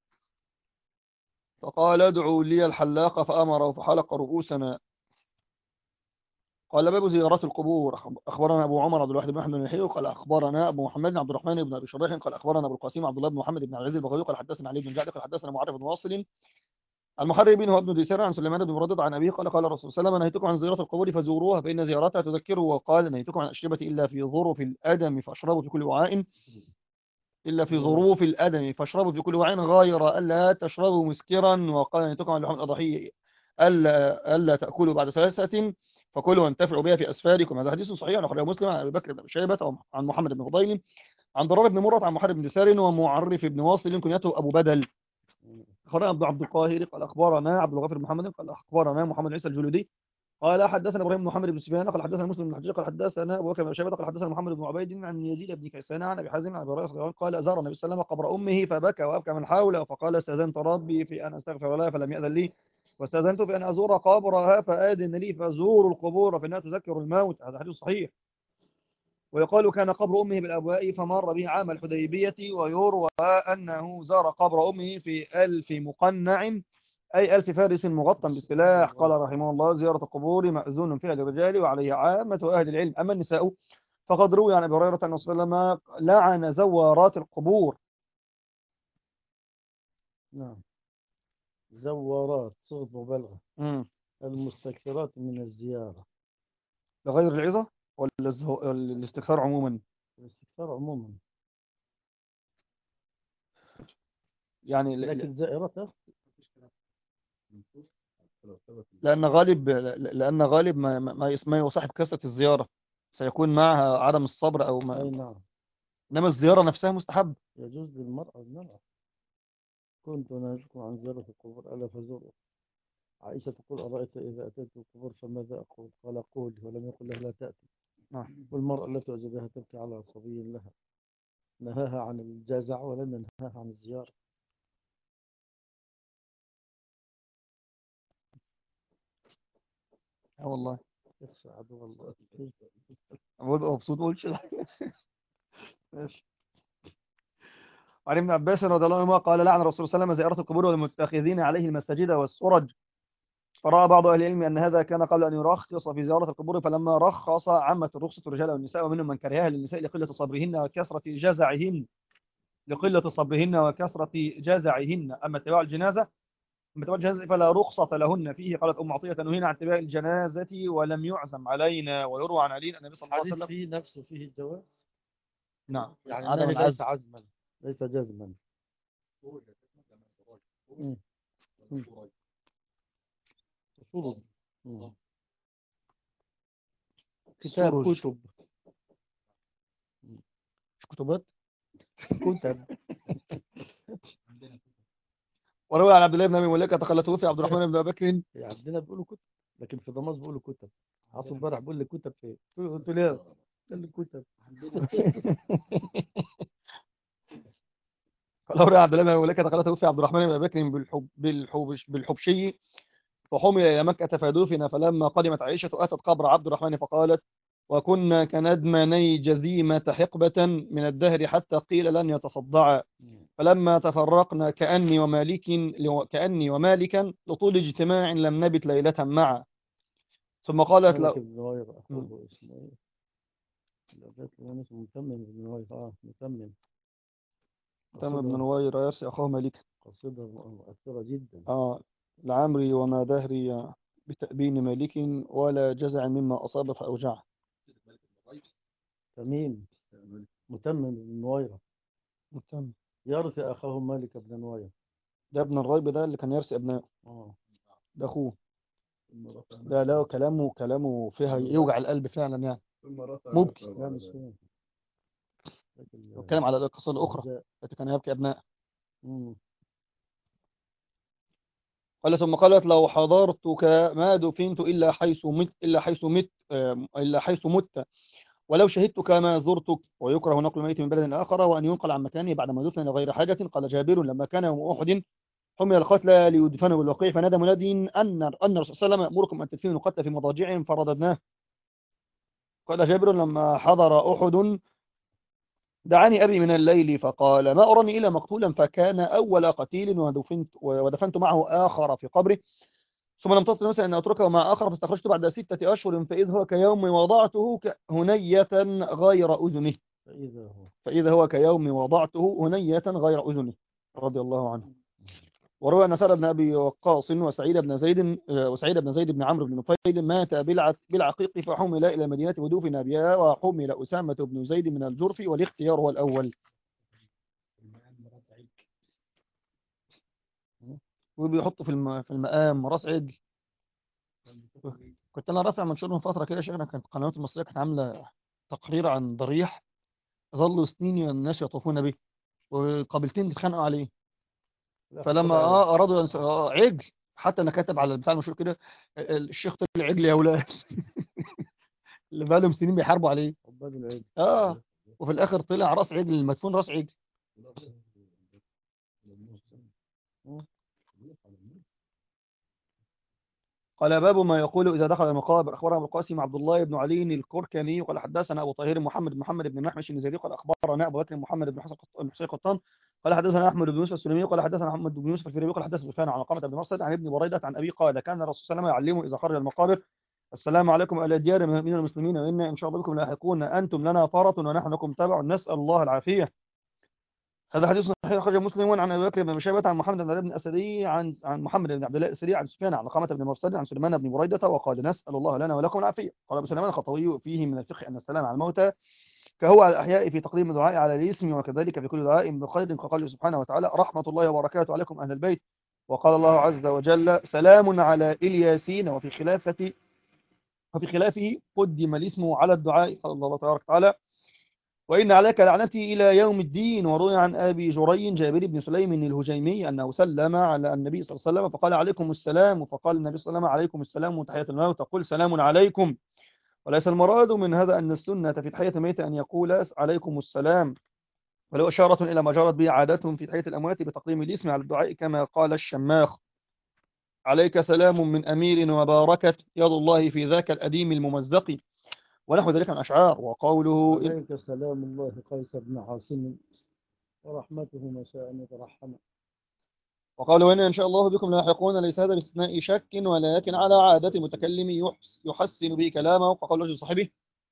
S1: فقال ادعوا لي الحلاق فأمره فحلق رؤوسنا. قال باب زيارات القبور. أخبرنا أبو عمر عبد الواحد بن محمد بن يحيى قال أخبرنا أبو محمد بن عبد الرحمن بن أبي شريح قال أخبرنا أبو القاسم عبد الله بن محمد بن العزيز البغوي قال حدثنا علي بن جعد قال حدثنا معرف بن واصل المحرر بن هو ابن ديسار عن سليمان بن مراد عن أبيه قال قال الرسول صلى الله عليه وسلم نهيتكم عن زيارة القبور فزوروها فإن زيارتها تذكروا، وقال نهيتكم عن الأشربة إلا في ظرف الأدم فأشربوا في كل وعاء إلا في ظروف الأدم فاشربوا في كل وعين غير ألا تشربوا مسكرا وقال أن تكون لحوم الأضحية ألا ألا تأكلوا بعد ثلاثة فكلوا وانتفعوا بها في أسفاركم. هذا حديث صحيح أخرجه مسلم عن أبي بكر بن شيبة عن محمد بن فضيل عن ضرار بن مرة عن محارب بن سار ومعرف بن واصل كنيته أبو بدل. أخبرنا عبد عبد القاهر قال أخبرنا عبد الغفور بن محمد قال أخبرنا محمد عيسى الجلودي قال حدثنا ابراهيم بن محمد بن سفيان قال حدثنا مسلم بن الحجاج قال حدثنا ابو بكر بن شيبه قال حدثنا محمد بن عبيد عن يزيد بن كيسان عن ابي حازم عن ابي هريره قال زار النبي صلى الله عليه وسلم قبر امه فبكى وابكى من حوله فقال استاذنت ربي في ان استغفر لها فلم ياذن لي واستاذنت في ان ازور قبرها فاذن لي فازوروا القبور فانها تذكر الموت. هذا حديث صحيح. ويقال كان قبر امه بالابواء فمر به عام الحديبيه ويروى انه زار قبر امه في الف مقنع أي ألف فارس مغطى بالسلاح. قال رحمه الله زيارة القبور مأذون فيها للرجال وعليه عامة أهل العلم. أما النساء فقد روي عن أبي هريرة أن صلى الله عليه وسلم لعن زوارات القبور.
S3: نعم. زوارات صيغة مبالغة
S1: مم.
S3: المستكثرات من الزيارة
S1: لغير العظة ولا الزهو... الاستكثار عموما
S3: الاستكثار عموما،
S1: يعني ل...
S3: لكن زائرته
S1: لأن غالب لأن غالب ما ما اسمه وصاحب كثرة الزيارة سيكون معها عدم الصبر أو
S3: أي
S1: ما.
S3: نعم
S1: إنما الزيارة نفسها مستحب.
S3: يجوز للمرأة المرأة. كنت نهاكم عن زيارة القبور ألا فزوروا. عائشة تقول أرأيت إذا أتيت القبور فماذا أقول؟ قال قول ولم يقل له لا تأتي.
S1: نعم.
S3: والمرأة التي وجدها تبكي على صبي لها نهاها عن الجزع ولم ينهاها عن الزيارة.
S1: اه والله
S3: يخشى عدو الله.
S1: ببقى مبسوط أقول كده. ماشي. وعن ابن عباس رضي الله عنهما قال لعن الرسول صلى الله عليه وسلم زيارة القبور والمتخذين عليه المساجد والسرج. فرأى بعض أهل العلم أن هذا كان قبل أن يرخص في زيارة القبور فلما رخص عمت الرخصة الرجال والنساء ومنهم من كرهها للنساء لقلة صبرهن وكثرة جزعهن لقلة صبرهن وكثرة جزعهن. أما اتباع الجنازة أما اتباع الجنازة فلا رخصة لهن فيه. قالت أم عطية نهينا عن اتباع الجنازة ولم يعزم علينا. ويروى عن علي أن النبي صلى الله عليه
S3: حديث
S1: وسلم
S3: فيه نفسه فيه الجواز
S1: نعم
S3: يعني
S1: عدم
S3: النهي ليس
S1: العزم
S3: عزما ليس جزما. مم. مم. أصول. مم. كتاب
S1: سرج.
S3: كتب
S1: مش كتبات.
S3: كتب
S1: وروى عن عبد الله بن أبي مليكة قال توفي عبد الرحمن بن أبي بكر.
S3: يعني عندنا بيقولوا كتب لكن في دمشق بيقولوا كتب. عاصم امبارح بيقول لي كتب فين؟ قلت له ليه؟ قال لي كتب.
S1: قال روى عن عبد الله بن أبي مليكة قال توفي عبد الرحمن بن أبي بكر بالحب بالحبش بالحبشي فحمل إلى مكة فدفن. فلما قدمت عائشة أتت قبر عبد الرحمن فقالت وكنا كندمني جذيمة حقبة من الدهر حتى قيل لن يتصدعا. فلما تفرقنا كأني ومالك كأني ومالكا لطول اجتماع لم نبت ليلة معا. ثم قالت
S3: مالك
S1: له
S3: بن نوير أخوه اسمه إيه؟ لا، جات لي أنا اسمه متمم بن نوير. آه متمم.
S1: تم بن
S3: قصيدة
S1: نوير يرسي أخاه مالك
S3: قصيدة مؤثرة جدا.
S1: آه لعمري وما دهري بتأبين مالك ولا جزع مما أصاب فأوجعه.
S3: تميم متمم بن نوير
S1: مهتم.
S3: يرثي أخاه مالك بن نوير.
S1: ده ابن الغيب ده اللي كان يرسي أبنائه
S3: آه
S1: ده أخوه. ده لا كلامه كلامه فيها يوجع القلب فعلا يعني مبكي.
S3: لا مش فاهم. لكن
S1: بتكلم على القصة الأخرى
S3: جاء.
S1: التي كان يبكي أبنائه.
S3: مم.
S1: قال ثم قالت لو حضرتك ما دفنت إلا حيث مت إلا حيث مت آه، إلا حيث مت ولو شهدتك ما زرتك. ويكره نقل الميت من بلد آخر وأن ينقل عن مكانه بعد ما دفن لغير حاجة. قال جابر لما كان يوم أحد حمل القتلى ليدفنوا بالوقيع فنادى منادي أن أن الرسول صلى الله عليه وسلم يأمركم أن تدفنوا القتلى في مضاجعهم فرددناه. قال جابر لما حضر أحد دعاني أبي من الليل فقال ما أراني إلا مقتولا فكان أول قتيل ودفنت, ودفنت معه آخر في قبره ثم لم تستطع مثلا أن أتركه مع آخر فاستخرجت بعد ستة أشهر فإذ هو كيوم وضعته هنية غير أذنه.
S3: فإذا هو
S1: فإذا هو كيوم وضعته هنية غير أذنه رضي الله عنه. وروى أن سعد بن أبي وقاص وسعيد بن زيد وسعيد بن زيد بن عمرو بن نفيل مات بالعقيق فحمل إلى المدينة ودفن بها وحمل أسامة بن زيد من الجرف والاختيار هو الأول. وبيحطوا في الم... في المقام راس عجل. كنت انا رافع منشور من فتره كده يا شيخنا، كانت القنوات المصريه كانت عامله تقرير عن ضريح ظلوا سنين الناس يطوفون به، وقبيلتين بيتخانقوا عليه. فلما اه ارادوا ينس... آه عجل، حتى انا كاتب على بتاع المنشور كده، ال- الشيخ طلع عجل يا اولاد. اللي بقالهم سنين بيحاربوا عليه.
S3: عباد العيد.
S1: اه، وفي الاخر طلع راس عجل المدفون راس عجل. قال باب ما يقول إذا دخل المقابر. أخبرنا أبو القاسم عبد الله بن علي الكركاني قال حدثنا أبو طاهر محمد بن محمد بن محمش النزاري قال أخبرنا أبو بكر محمد بن حسن بن حسين قطان قال حدثنا أحمد بن يوسف السلمي قال حدثنا محمد بن يوسف الفيري قال حدثنا سفيان عن قامة بن مرصد عن ابن بريدة عن أبي قال كان الرسول صلى الله عليه وسلم يعلمه إذا خرج المقابر: السلام عليكم أهل الديار من المسلمين وإنا إن شاء الله بكم لاحقون، أنتم لنا فرط ونحن لكم تبع، نسأل الله العافية. هذا حديث صحيح أخرجه مسلم عن أبي بكر بن شيبة عن محمد بن عبد الله بن الأسدي عن عن محمد بن عبد الله الأسدي عن سفيان عن قامة بن مرصد عن سليمان بن بريدة وقال نسأل الله لنا ولكم العافية. قال أبو سليمان الخطوي فيه من الفقه أن السلام على الموتى كهو على الأحياء في تقديم الدعاء على الاسم، وكذلك في كل دعاء بخير كقوله سبحانه وتعالى: رحمة الله وبركاته عليكم أهل البيت. وقال الله عز وجل: سلام على الياسين. وفي خلافة وفي خلافه قدم الاسم على الدعاء. قال الله تبارك وتعالى: وإن عليك لعنتي إلى يوم الدين. وروي عن أبي جري جابر بن سليم الهجيمي أنه سلم على النبي صلى الله عليه وسلم فقال: عليكم السلام. فقال النبي صلى الله عليه وسلم: عليكم السلام وتحية الموت قل سلام عليكم. وليس المراد من هذا أن السنة في تحية الميت أن يقول عليكم السلام، ولو إشارة إلى ما جرت به عادتهم في تحية الأموات بتقديم الاسم على الدعاء، كما قال الشماخ: عليك سلام من أمير وباركت يد الله في ذاك الأديم الممزق، ونحو ذلك عن أشعار. وقوله:
S3: عليك سلام الله قيس بن عاصم ورحمته ما شاء أن يترحم.
S1: وقالوا إن إن شاء الله بكم لاحقون، ليس هذا باستثناء شك ولكن على عادة المتكلم يحس يحسن به كلامه. وقال رجل صاحبه: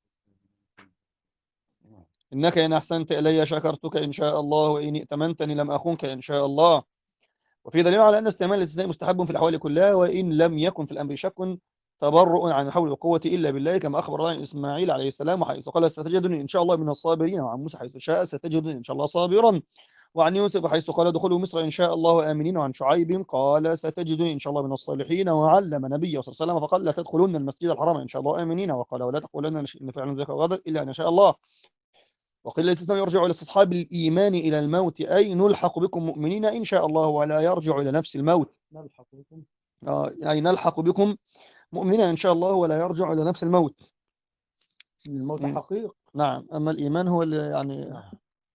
S1: إنك إن أحسنت إلي شكرتك إن شاء الله، وإن ائتمنتني لم أخونك إن شاء الله. وفي دليل على أن استعمال الاستثناء مستحب في الأحوال كلها، وإن لم يكن في الأمر شك تبرؤ عن الحول والقوة إلا بالله، كما أخبر الله عن إسماعيل عليه السلام حيث قال: ستجدني إن شاء الله من الصابرين. وعن موسى حيث شاء: ستجدني إن شاء الله صابرا. وعن يوسف حيث قال: ادخلوا مصر إن شاء الله آمنين. وعن شعيب قال: ستجدني إن شاء الله من الصالحين. وعلم نبيه صلى الله عليه وسلم فقال: لا تدخلون المسجد الحرام إن شاء الله آمنين. وقال: ولا تقولن إن فعلا ذلك غدا إلا أن شاء الله. وقيل الاستثناء يرجع إلى استصحاب الإيمان إلى الموت، أي نلحق بكم مؤمنين إن شاء الله، ولا يرجع إلى نفس الموت.
S3: نلحق بكم
S1: آه، أي نلحق بكم مؤمنين إن شاء الله ولا يرجع إلى نفس الموت.
S3: من الموت
S1: مم.
S3: حقيق.
S1: نعم، أما الإيمان هو اللي يعني.
S3: نعم.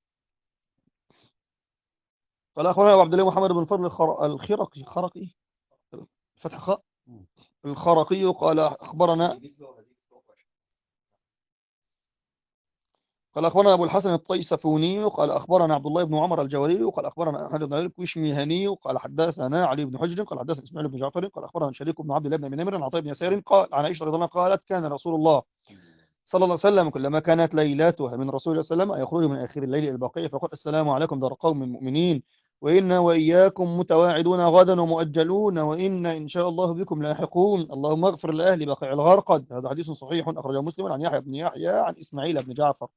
S1: قال أخبرنا أبو عبد الله محمد بن فضل الخر... الخرقي خرقي فتح خاء
S3: مم.
S1: الخرقي قال أخبرنا قال أخبرنا أبو الحسن الطيسفوني قال أخبرنا عبد الله بن عمر الجواري قال أخبرنا أحمد بن علي الكوشميهاني قال حدثنا علي بن حجر قال حدثنا إسماعيل بن جعفر قال أخبرنا شريك بن عبد الله بن نمر عن عطاء بن يسار قال عن عائشة رضي الله عنها قالت: كان رسول الله صلى الله عليه وسلم كلما كانت ليلاتها من رسول الله صلى الله عليه وسلم يخرج من آخر الليل إلى البقية فيقول: السلام عليكم دار قوم مؤمنين، وإنا وإياكم متواعدون غدا ومؤجلون، وإنا إن شاء الله بكم لاحقون، اللهم اغفر لأهل بقيع الغرقد. هذا حديث صحيح أخرجه مسلم عن يحيى بن يحيى عن إسماعيل بن جعفر.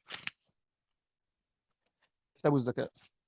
S1: كتاب الزكاة.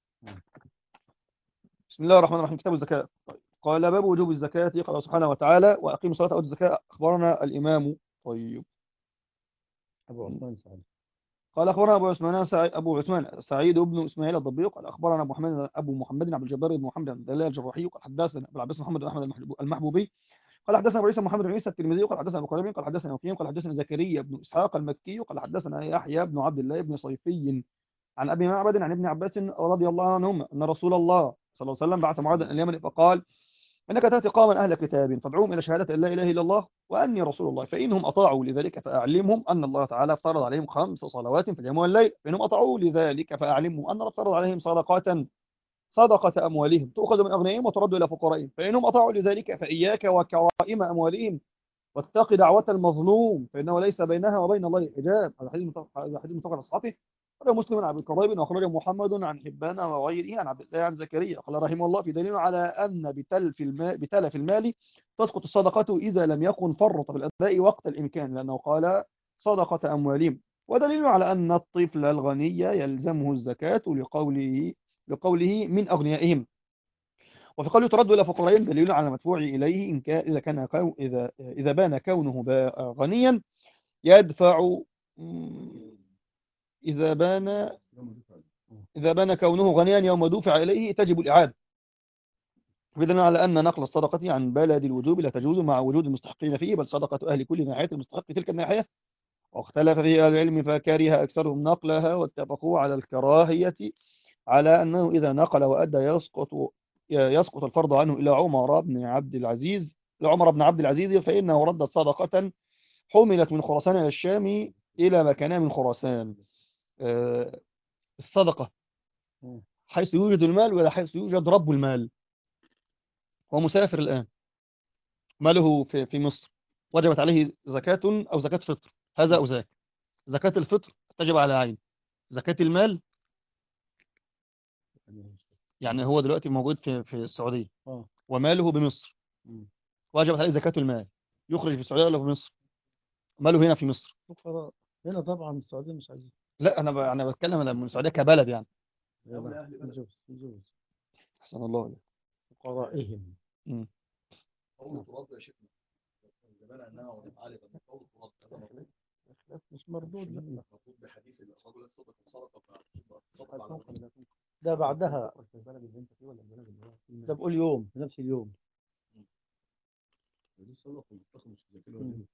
S1: بسم الله الرحمن الرحيم. كتاب الزكاة. طيب. قال: باب وجوب الزكاة. قال سبحانه وتعالى: وأقيموا الصلاة وآتوا الزكاة. أخبرنا الإمام طيب
S3: أبو عثمان سعيد
S1: قال أخبرنا أبو عثمان سعيد أبو عثمان سعيد بن إسماعيل الضبي قال أخبرنا أبو محمد أبو محمد عبد الجبار بن محمد بن دلال الجراحي قال حدثنا أبو العباس محمد بن أحمد المحبو- المحبوبي قال حدثنا أبو عيسى محمد بن عيسى الترمذي قال حدثنا أبو كريم قال حدثنا وكيع قال حدثنا زكريا بن إسحاق المكي قال حدثنا يحيى بن عبد الله بن صيفي عن أبي معبد عن ابن عباس رضي الله عنهما أن رسول الله صلى الله عليه وسلم بعث معاذا إلى اليمن فقال: إنك تأتي قوما أهل كتاب فادعوهم إلى شهادة أن لا إله إلا الله وأني رسول الله، فإنهم أطاعوا لذلك فأعلمهم أن الله تعالى افترض عليهم خمس صلوات في اليوم والليل، فإنهم أطاعوا لذلك فأعلمهم أن الله افترض عليهم صدقات صدقة أموالهم تؤخذ من أغنيائهم وترد إلى فقرائهم، فإنهم أطاعوا لذلك فإياك وكرائم أموالهم واتق دعوة المظلوم فإنه ليس بينها وبين الله حجاب. هذا حديث متفق هذا حديث متفق على صحته. قال مسلم عن ابي كريب واخرجه محمد عن حبان وغيره عن عبد الله عن زكريا قال رحمه الله: في دليل على ان بتلف المال بتلف المال تسقط الصدقة اذا لم يكن فرط في الاداء وقت الامكان، لانه قال صدقة اموالهم. ودليل على ان الطفل الغني يلزمه الزكاة لقوله لقوله من اغنيائهم. وفي قوله ترد إلى فقراء دليل على المدفوع إليه إن كان إذا كان كون إذا إذا بان كونه با- غنيا يدفع إذا بان
S4: يوم دفع له.
S1: إذا بان كونه غنيا يوم دفع إليه تجب الإعادة. بدل على أن نقل الصدقة عن بلد الوجوب لا تجوز مع وجود المستحقين فيه، بل صدقة أهل كل ناحية المستحق تلك الناحية. واختلف في أهل العلم فكره أكثرهم نقلها، واتفقوا على الكراهية على أنه إذا نقل وأدى يسقط يسقط الفرض عنه إلى عمر بن عبد العزيز لعمر بن عبد العزيز، فإنه رد صدقة حملت من خراسان إلى الشام إلى مكانها من خراسان. آه، الصدقة حيث يوجد المال ولا حيث يوجد رب المال. هو مسافر الآن، ماله في في مصر، وجبت عليه زكاة أو زكاة فطر، هذا أو ذاك. زكاة الفطر تجب على عين، زكاة المال يعني هو دلوقتي موجود في في السعودية
S3: اه
S1: وماله بمصر،
S3: مم.
S1: وجبت عليه زكاة المال، يخرج في السعودية ولا في مصر؟ ماله هنا في مصر.
S3: فقراء هنا طبعا السعودية مش عايزين.
S1: لا أنا ب... أنا بتكلم على من السعودية كبلد يعني.
S3: لا، يجوز يجوز
S1: أحسن الله عليك.
S3: فقرائهم.
S1: مم.
S2: قول تراب يا شيخنا زمان انها ونفعل من قول تراب هذا مطلوب
S3: مش مردود لا.
S2: مطلوب بحديث الاخراج ولا الصدق وصدقه فصدق على الغني.
S3: ده بعدها، ده بقول يوم في نفس اليوم.
S4: دي صدقة المستخدم مش زي كده
S3: مم.
S4: ولا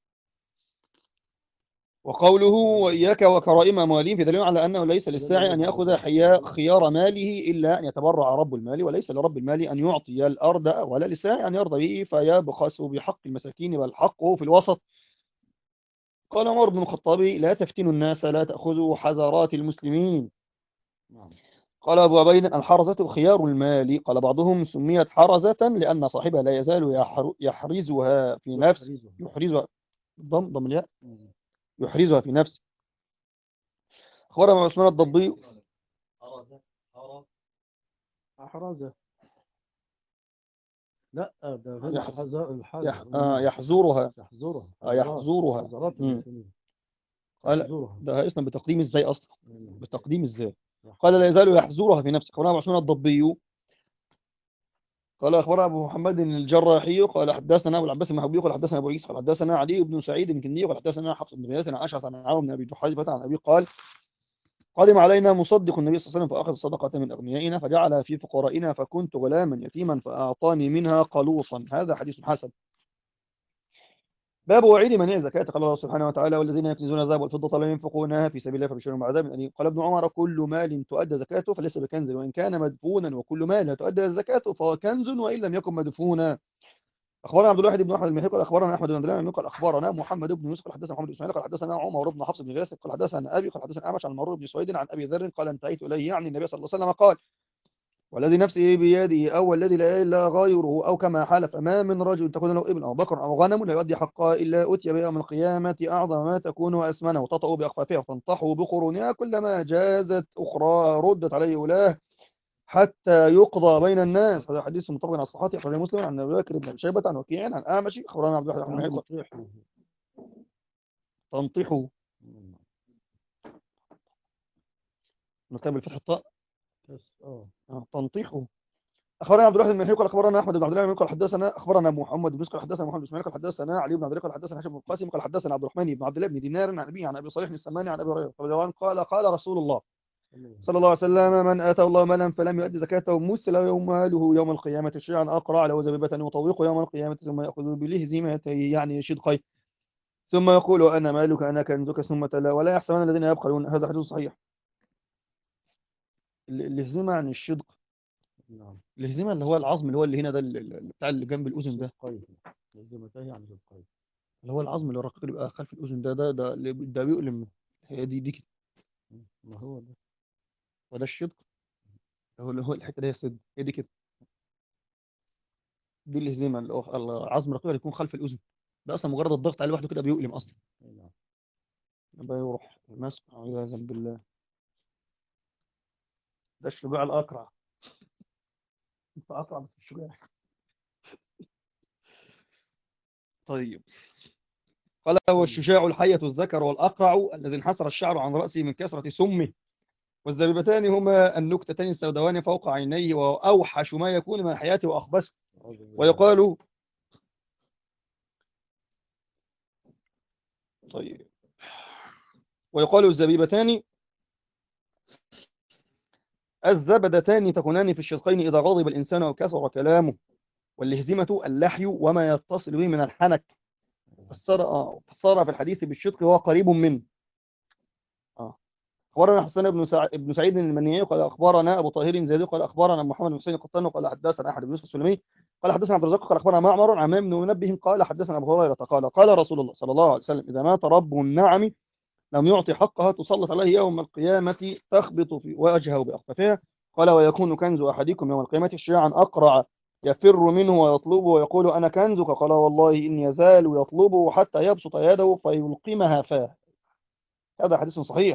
S1: وقوله وإياك وكرائم أموالهم في دليل على أنه ليس للساعي أن يأخذ حيا خيار ماله إلا أن يتبرع رب المال، وليس لرب المال أن يعطي الأرض ولا للساعي أن يرضى به فيبخس بحق المساكين، بل حقه في الوسط. قال عمر بن الخطاب لا تفتنوا الناس، لا تأخذوا حذرات المسلمين.
S4: نعم.
S1: قال أبو عبيد الحرزة خيار المال. قال بعضهم سميت حرزة لأن صاحبها لا يزال يحر- يحرزها في نفس
S3: يحرزها.
S1: يحرزها ضم ضم الياء
S3: مم.
S1: يحرزها في نفس. أخبرنا عثمان الضبي
S2: أرى أرى
S3: أحرزة. لا ده هنا
S1: يحز-
S3: الحذر الحذر
S1: يح... آه يحزرها
S3: يحذرها
S1: آه يحزرها.
S3: حذرات
S1: مم.
S3: المسلمين.
S1: قال
S3: يحذرها.
S1: ده اسم بتقديم ازاي أصلا،
S3: مم.
S1: بتقديم ازاي. قال لا يزال يحزرها في نفسه. أخبرنا عثمان الضبي قال أخبرنا أبو محمد الجراحي قال حدثنا أبو العباس المحبوبي قال حدثنا أبو عيسى قال حدثنا علي بن سعيد الكندي قال حدثنا حفص بن غياث عن عائشة عن عون بن أبي جحيفة عن أبي قال قدم علينا مصدق النبي صلى الله عليه وسلم فأخذ الصدقة من أغنيائنا فجعلها في فقرائنا، فكنت غلاما يتيما فأعطاني منها قلوصا. هذا حديث حسن. باب وعيد منع الزكاة. قال الله سبحانه وتعالى والذين يكنزون الذهب والفضة لا ينفقونها في سبيل الله فبشرهم بعذاب أليم. قال ابن عمر كل مال تؤدى زكاته فليس بكنز وإن كان مدفونا، وكل مال لا تؤدى زكاته فهو كنز وإن لم يكن مدفونا. أخبرنا عبد الواحد بن أحمد المحيي قال أخبرنا أحمد بن عبد الله قال أخبرنا محمد بن يوسف قال حدثنا محمد بن إسماعيل قال حدثنا عمر بن حفص بن غياث قال حدثنا أبي قال حدثنا أعمش عن المعروف بن سويد عن أبي ذر قال انتهيت إليه يعني النبي صلى الله عليه وسلم قال والذي نفسي بيده أو الذي لا إله إلا غيره أو كما حلف ما من رجل تكون له ابن أو بكر أو غنم لا يؤدي حقها إلا أتي بها يوم القيامة أعظم ما تكون وأسمنه وتطأ بأخفافها وتنطح بقرونها كلما جازت أخرى ردت عليه أولاه حتى يقضى بين الناس. هذا حديث متفق على الصحة أخرجه مسلم عن أبي بكر بن أبي شيبة عن وكيع عن أعمش أخبرنا عبد الواحد بن
S3: عنده
S1: محيي
S3: مطرح.
S1: تنطحوا نكتب بالفتح الطاء
S3: بس اه
S1: آه، تنطحوا. اخبرنا عبد الواحد بن محيي قال اخبرنا احمد بن عبد الله قال حدثنا اخبرنا محمد بن قال حدثنا محمد بن اسماعيل قال حدثنا علي بن عبد الله قال حدثنا هشام بن القاسم قال حدثنا عبد الرحمن بن عبد الله بن دينار عن ابي عن ابي صالح السماني عن ابي هريره قال قال قال رسول الله صلى الله عليه وسلم من اتى الله مالا فلم يؤد زكاته مثل يوم ماله يوم القيامه شيعا اقرع له زبيبه يطوق يوم القيامه ثم ياخذ بلهزيمته يعني شدقيه ثم يقول انا مالك انا كنزك ثم تلا ولا يحسبن الذين يبخلون. هذا حديث صحيح. الهزيمه يعني الشدق.
S3: نعم.
S1: الهزيمه اللي هو العظم اللي هو اللي هنا ده اللي بتاع اللي جنب الاذن ده،
S3: قيد لزمتها يعني القيد.
S1: اللي هو العظم اللي الرقيق اللي بيبقى خلف الاذن ده ده ده اللي- ده بيؤلم. هي دي دي كده.
S3: ما هو ده.
S1: وده الشدق هو اللي هو الحته دي هي الصدر، هي دي كده. دي الهزيمه اللي هو العظم الرقيق اللي يكون خلف الاذن ده اصلا مجرد الضغط عليه لوحده كده بيؤلم اصلا.
S3: أي نعم.
S1: يبقى يروح ماسك عياذا بالله. ده الشجاع الاقرع. انت اقرع بس الشجاع. طيب قال هو الشجاع الحية الذكر والأقرع الذي انحسر الشعر عن رأسه من كثرة سمه. والزبيبتان هما النكتتان السوداوان فوق عينيه وأوحش ما يكون من حياته وأخبثه. ويقال طيب ويقال الزبيبتان الزبدتان تكونان في الشدقين إذا غضب الإنسان أو كثر كلامه. والهزيمة اللحي وما يتصل به من الحنك. فسر فسر في الحديث بالشدق وهو قريب منه. آه. أخبرنا حسين بن سع... بن سعيد المنيعي قال أخبرنا أبو طاهر زيدي قال أخبرنا محمد بن حسين القطان قال حدثنا أحد بن يوسف السلمي قال حدثنا عبد الرزاق قال أخبرنا معمر عن عمام بن منبه قال حدثنا أبو هريرة قال قال رسول الله صلى الله عليه وسلم إذا مات رب النعم لم يعطي حقها تسلط عليه يوم القيامة تخبط في وجهه بأخفافها. قال ويكون كنز أحدكم يوم القيامة شيعا أقرع يفر منه ويطلبه ويقول أنا كنزك قال والله إن يزال يطلبه حتى يبسط يده فيلقمها فاه. هذا حديث صحيح.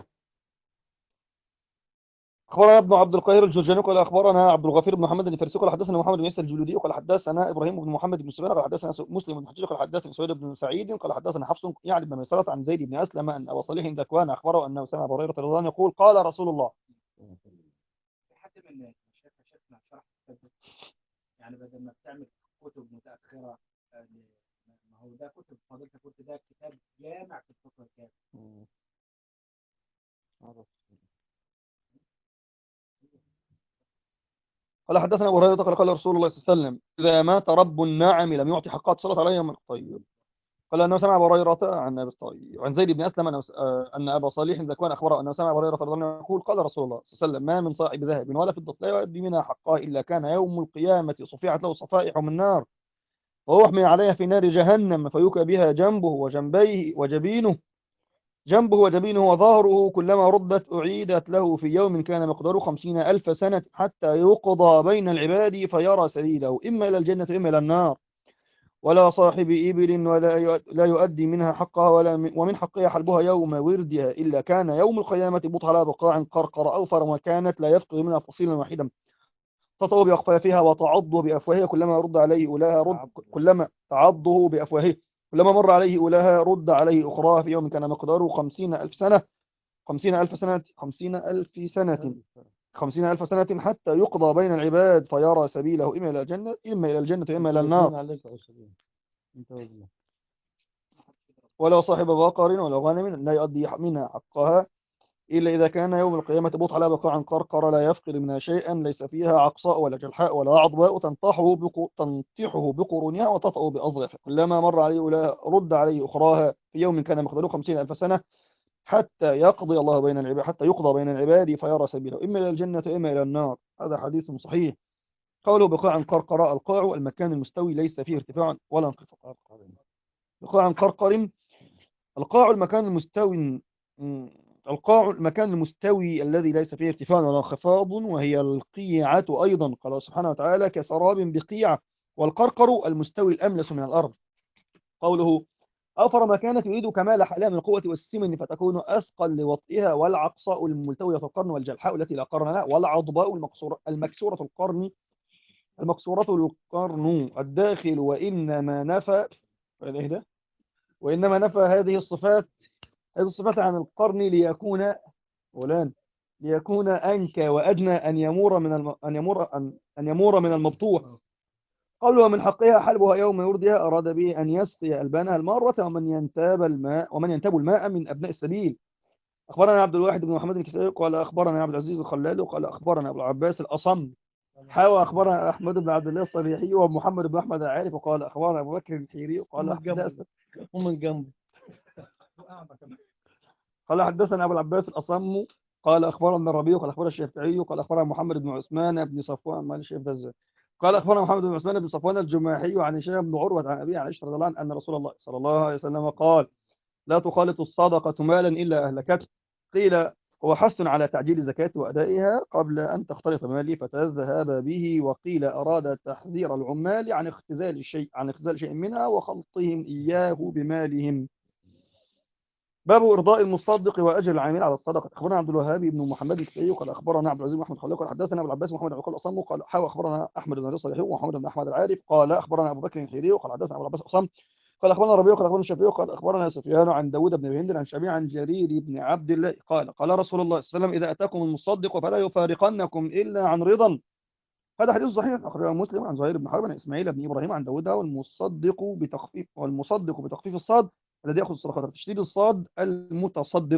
S1: أخبرنا ابن عبد القاهر الجرجاني قال أخبرنا عبد الغفير بن محمد الفارسي قال حدثنا محمد بن ياسر الجلودي قال حدثنا إبراهيم بن محمد بن سليمان قال حدثنا مسلم بن حجاج قال حدثنا سويد بن سعيد قال حدثنا حفص يعني بن ميسرة عن زيد بن أسلم أن أبا صالح ذكوان أخبره أنه سمع أبو هريرة رضي الله عنه يقول قال رسول الله.
S5: في حد من المشايخ شفنا شرح الكتاب يعني بدل ما بتعمل كتب متأخرة آه، ل- ما هو ده كتب فضيلتك قلت ده كتاب جامع في الفقه الكامل.
S1: قال حدثنا أبو هريرة قال قال رسول الله صلى الله عليه وسلم إذا مات رب النعم لم يعطي حقها تصلت عليه يوم الطيب. قال أنه سمع أبو هريرة عن أبي طيب عن زيد بن أسلم أنه س- آه، أن أبا صالح ذكوان أخبره أنه سمع أبو هريرة رضي الله عنه يقول قال رسول الله صلى الله عليه وسلم ما من صاحب ذهب ولا فضة لا يؤدي منها حقها إلا كان يوم القيامة صفيعت له صفائح من نار ويحمي عليها في نار جهنم فيوكى بها جنبه وجنبيه وجبينه جنبه وجبينه وظهره كلما ردت أعيدت له في يوم كان مقداره خمسين ألف سنة حتى يقضى بين العباد فيرى سبيله إما إلى الجنة إما إلى النار. ولا صاحب إبل ولا يؤ- لا يؤدي منها حقها ولا من ومن حقها حلبها يوم وردها إلا كان يوم القيامة بطها بقاع قرقر أوفر وكانت لا يفقد منها فصيلا واحدا تطأ بأخفافها وتعض بأفواهها كلما رد عليه أولاها رد كلما تعضه بأفواهه كلما مر عليه أولاها رد عليه أخراها في يوم كان مقداره خمسين ألف سنة خمسين ألف سنة خمسين ألف سنة خمسين ألف سنة حتى يقضى بين العباد فيرى سبيله إما إلى الجنة إما إلى الجنة إما إلى النار.
S3: عليك عشرين انت وابنك.
S1: ولا صاحب بقر ولا غنم لا يؤدي منها حقها إلا إذا كان يوم القيامة بطح على بقاع قرقر لا يفقد منها شيئا ليس فيها عقصاء ولا جلحاء ولا عضباء تنطحه بقو... تنطحه بقرونها وتطأ بأظرافها كلما مر عليه ولا رد عليه أخراها في يوم كان مقداره خمسين ألف سنة حتى يقضي الله بين العباد حتى يقضى بين العباد فيرى سبيله إما إلى الجنة إما إلى النار. هذا حديث صحيح. قوله بقاع قرقر القاع المكان المستوي ليس فيه ارتفاع ولا انخفاض. بقاع قرقر القاع المكان المستوي م، القاع المكان المستوي الذي ليس فيه ارتفاع ولا انخفاض وهي القيعة أيضا قال سبحانه وتعالى كسراب بقيعة. والقرقر المستوي الأملس من الأرض. قوله أوفر ما كانت يريد كمال حالها من القوة والسمن فتكون أثقل لوطئها والعقصاء الملتوية القرن والجلحاء التي لا قرن لها والعضباء المكسورة المكسورة القرن المكسورة القرن الداخل وإنما نفى إيه ده؟ وإنما نفى هذه الصفات هذه الصفات عن القرن ليكون فلان ليكون أنكى وأدنى أن يمور من الم... أن يمور أن... أن يمور من المبطوح. قالوا ومن حقها حلبها يوم يردها أراد به أن يسقي ألبانها المارة ومن ينتاب الماء ومن ينتاب الماء من أبناء السبيل. أخبرنا عبد الواحد بن محمد الكسائي قال أخبرنا عبد العزيز الخلال قال أخبرنا أبو العباس الأصم حاوى أخبرنا أحمد بن عبد الله الصريحي ومحمد بن أحمد العارف وقال أخبرنا أبو بكر الحيري قال
S3: من جنبه.
S1: حدثنا
S3: ومن جنبه
S1: قال حدثنا أبو العباس الأصم قال أخبرنا الربيع قال أخبرنا الشافعي قال أخبرنا محمد بن عثمان بن صفوان ما الشيخ ده ازاي قال أخبرنا محمد بن عثمان بن صفوان الجماحي عن هشام بن عروة عن أبي عائشة رضي الله عنها أن رسول الله صلى الله عليه وسلم قال لا تخالط الصدقة مالا إلا أهلكته. قيل هو حث على تعجيل الزكاة وأدائها قبل أن تختلط بمالي فتذهب به. وقيل أراد تحذير العمال عن اختزال الشيء عن اختزال شيء منها وخلطهم إياه بمالهم. باب إرضاء المصدق وأجر العامل على الصدقة. أخبرنا عبد الوهاب بن محمد الكسائي قال أخبرنا عبد العزيز بن أحمد خليل قال حدثنا أبو العباس محمد بن عقيل الأصم قال حاوى أخبرنا أحمد بن رصالح ومحمد بن أحمد العارف قال أخبرنا أبو بكر الحيري قال حدثنا أبو العباس الأصم قال أخبرنا ربيع قال أخبرنا الشافعي قال أخبرنا سفيان عن داود بن هند عن شبيع عن جرير بن عبد الله قال قال رسول الله صلى الله عليه وسلم إذا أتاكم المصدق فلا يفارقنكم إلا عن رضا. هذا حديث صحيح أخرجه مسلم عن زهير بن حرب عن إسماعيل بن إبراهيم عن داود والمصدق بتخفيف والمصدق بتخفيف الصاد الذي يأخذ الصدقات تشديد الصاد المتصدق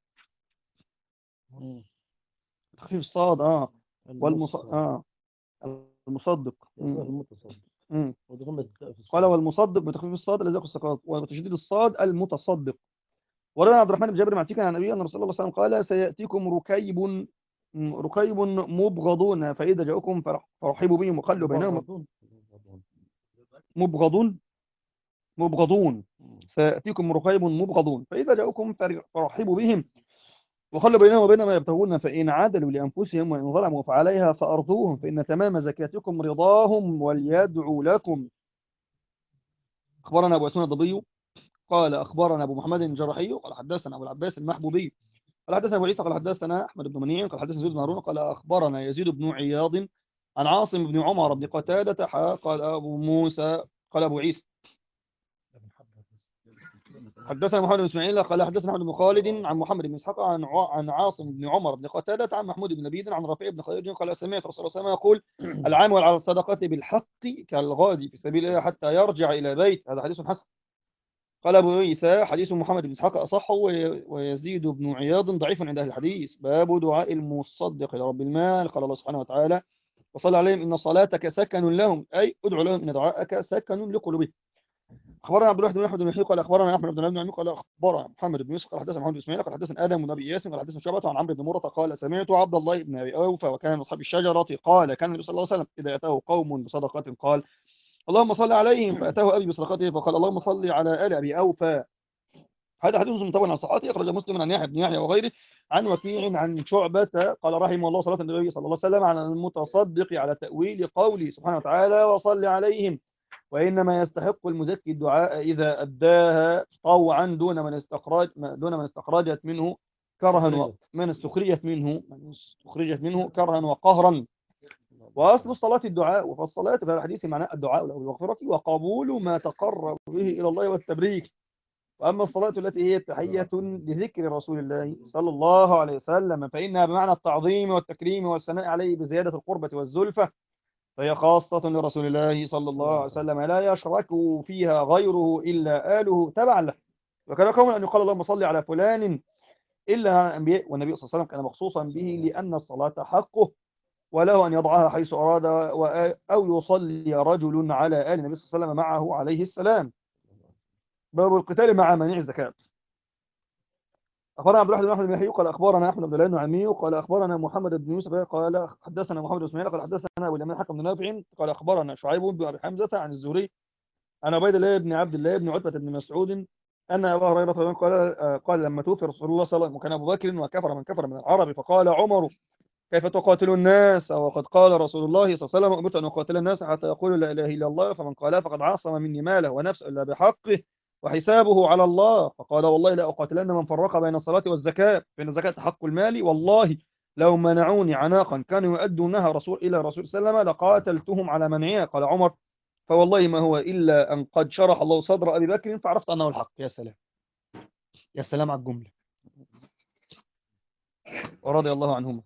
S3: مم.
S1: تخفيف الصاد اه والمص
S3: المص
S1: اه المصدق
S3: يصير
S1: مم.
S3: المتصل
S1: مم.
S3: وضغمة التاء في
S1: قال
S3: الصاد.
S1: والمصدق بتخفيف الصاد الذي يأخذ الصدقات وتشديد الصاد المتصدق. وروى عبد الرحمن بن جابر بن عتيك عن النبي أن رسول الله صلى الله عليه وسلم قال سيأتيكم ركيب ركيب مبغضون فإذا جاءكم فرح- فرحبوا بهم وخلوا بينهم
S3: مبغضون. مبغضون.
S1: مبغضون مبغضون
S3: مم.
S1: سيأتيكم رقيب مبغضون فإذا جاءوكم فر- فرحبوا بهم وخلوا بينهم وبين ما يبتغون فإن عدلوا لأنفسهم وإن ظلموا فعليها فأرضوهم فإن تمام زكاتكم رضاهم وليدعوا لكم. أخبرنا أبو أسمان الضبي قال أخبرنا أبو محمد الجرحي قال حدثنا أبو العباس المحبوبي قال حدثنا أبو عيسى قال حدثنا أحمد بن منيع قال حدثنا زيد بن هارون قال أخبرنا يزيد بن عياض عن عاصم بن عمر بن قتادة حا قال أبو موسى قال أبو عيسى حدثنا محمد بن اسماعيل قال حدثنا محمد بن خالد عن محمد بن اسحاق عن ع- عن عاصم بن عمر بن قتادة عن محمود بن لبيد عن رفيع بن خديج قال سمعت رسول الله صلى الله عليه وسلم يقول العامل على الصدقة بالحق كالغازي في سبيل الله حتى يرجع إلى بيت. هذا حديث حسن. قال أبو عيسى حديث محمد بن اسحاق أصح وي- ويزيد بن عياض ضعيف عند أهل الحديث. باب دعاء المصدق لرب المال. قال الله سبحانه وتعالى وصلى عليهم إن صلاتك سكن لهم أي ادعو لهم إن دعاءك سكن لقلوبهم. أخبرنا عبد الواحد بن أحمد بن يحيى قال أخبرنا أحمد بن عبد قال أخبرنا محمد بن يوسف قال حدثنا محمد بن إسماعيل قال حدثنا آدم بن أبي ياسين قال حدثنا شعبة عن عمرو بن مرة قال سمعت عبد الله بن أبي أوفى وكان من أصحاب الشجرة قال كان النبي صلى الله عليه وسلم إذا أتاه قوم بصدقة قال اللهم صل عليهم فأتاه أبي بصدقته فقال اللهم صل على آل أبي أوفى. هذا حديث متابع عن صحته أخرج مسلم عن يحيى بن يحيى وغيره عن وكيع عن شعبة قال رحمه الله صلاة النبي صلى الله عليه وسلم على المتصدق على تأويل قوله سبحانه وتعالى وصل عليهم وإنما يستحق المزكي الدعاء إذا أداها طوعا دون من استخرج دون من استخرجت منه كرها و- من استخرجت منه من استخرجت منه كرها وقهرا. وأصل الصلاة الدعاء وفي الصلاة في الحديث معناه الدعاء له بالمغفرة وقبول ما تقرب به إلى الله والتبريك. وأما الصلاة التي هي تحية لذكر رسول الله صلى الله عليه وسلم فإنها بمعنى التعظيم والتكريم والثناء عليه بزيادة القربة والزلفة فهي خاصة لرسول الله صلى الله عليه وسلم لا يشرك فيها غيره إلا آله تبعا له. وكان قوم أن يقال اللهم صل على فلان إلا الأنبياء والنبي صلى الله عليه وسلم كان مخصوصا به لأن الصلاة حقه وله أن يضعها حيث أراد وآ- أو يصلي رجل على آل النبي صلى الله عليه وسلم معه عليه السلام. باب القتال مع منيع الزكاة. أخبرنا عبد الواحد بن أحمد بن يحيى قال أخبرنا أحمد بن الله النعمي قال أخبرنا محمد بن يوسف قال حدثنا محمد بن إسماعيل قال حدثنا أبو اليمان حكم بن نافع قال أخبرنا شعيب بن أبي حمزة عن الزهري عن عبيد الله بن عبد الله بن عتبة بن مسعود أن أبا هريرة قال قال لما توفي رسول الله صلى الله عليه وسلم وكان أبو بكر وكفر من كفر من العرب فقال عمر كيف تقاتل الناس وقد قال رسول الله صلى الله عليه وسلم أمرت أن أقاتل الناس حتى يقولوا لا إله إلا الله فمن قالها فقد عصم مني ماله ونفسه إلا بحقه وحسابه على الله. فقال والله لا أقاتلن من فرق بين الصلاة والزكاة فإن الزكاة حق المال والله لو منعوني عناقا كانوا يؤدونها رسول إلى رسول صلى الله عليه وسلم لقاتلتهم على منعها. قال عمر فوالله ما هو إلا أن قد شرح الله صدر أبي بكر فعرفت أنه الحق. يا سلام يا سلام على الجملة ورضي الله عنهما.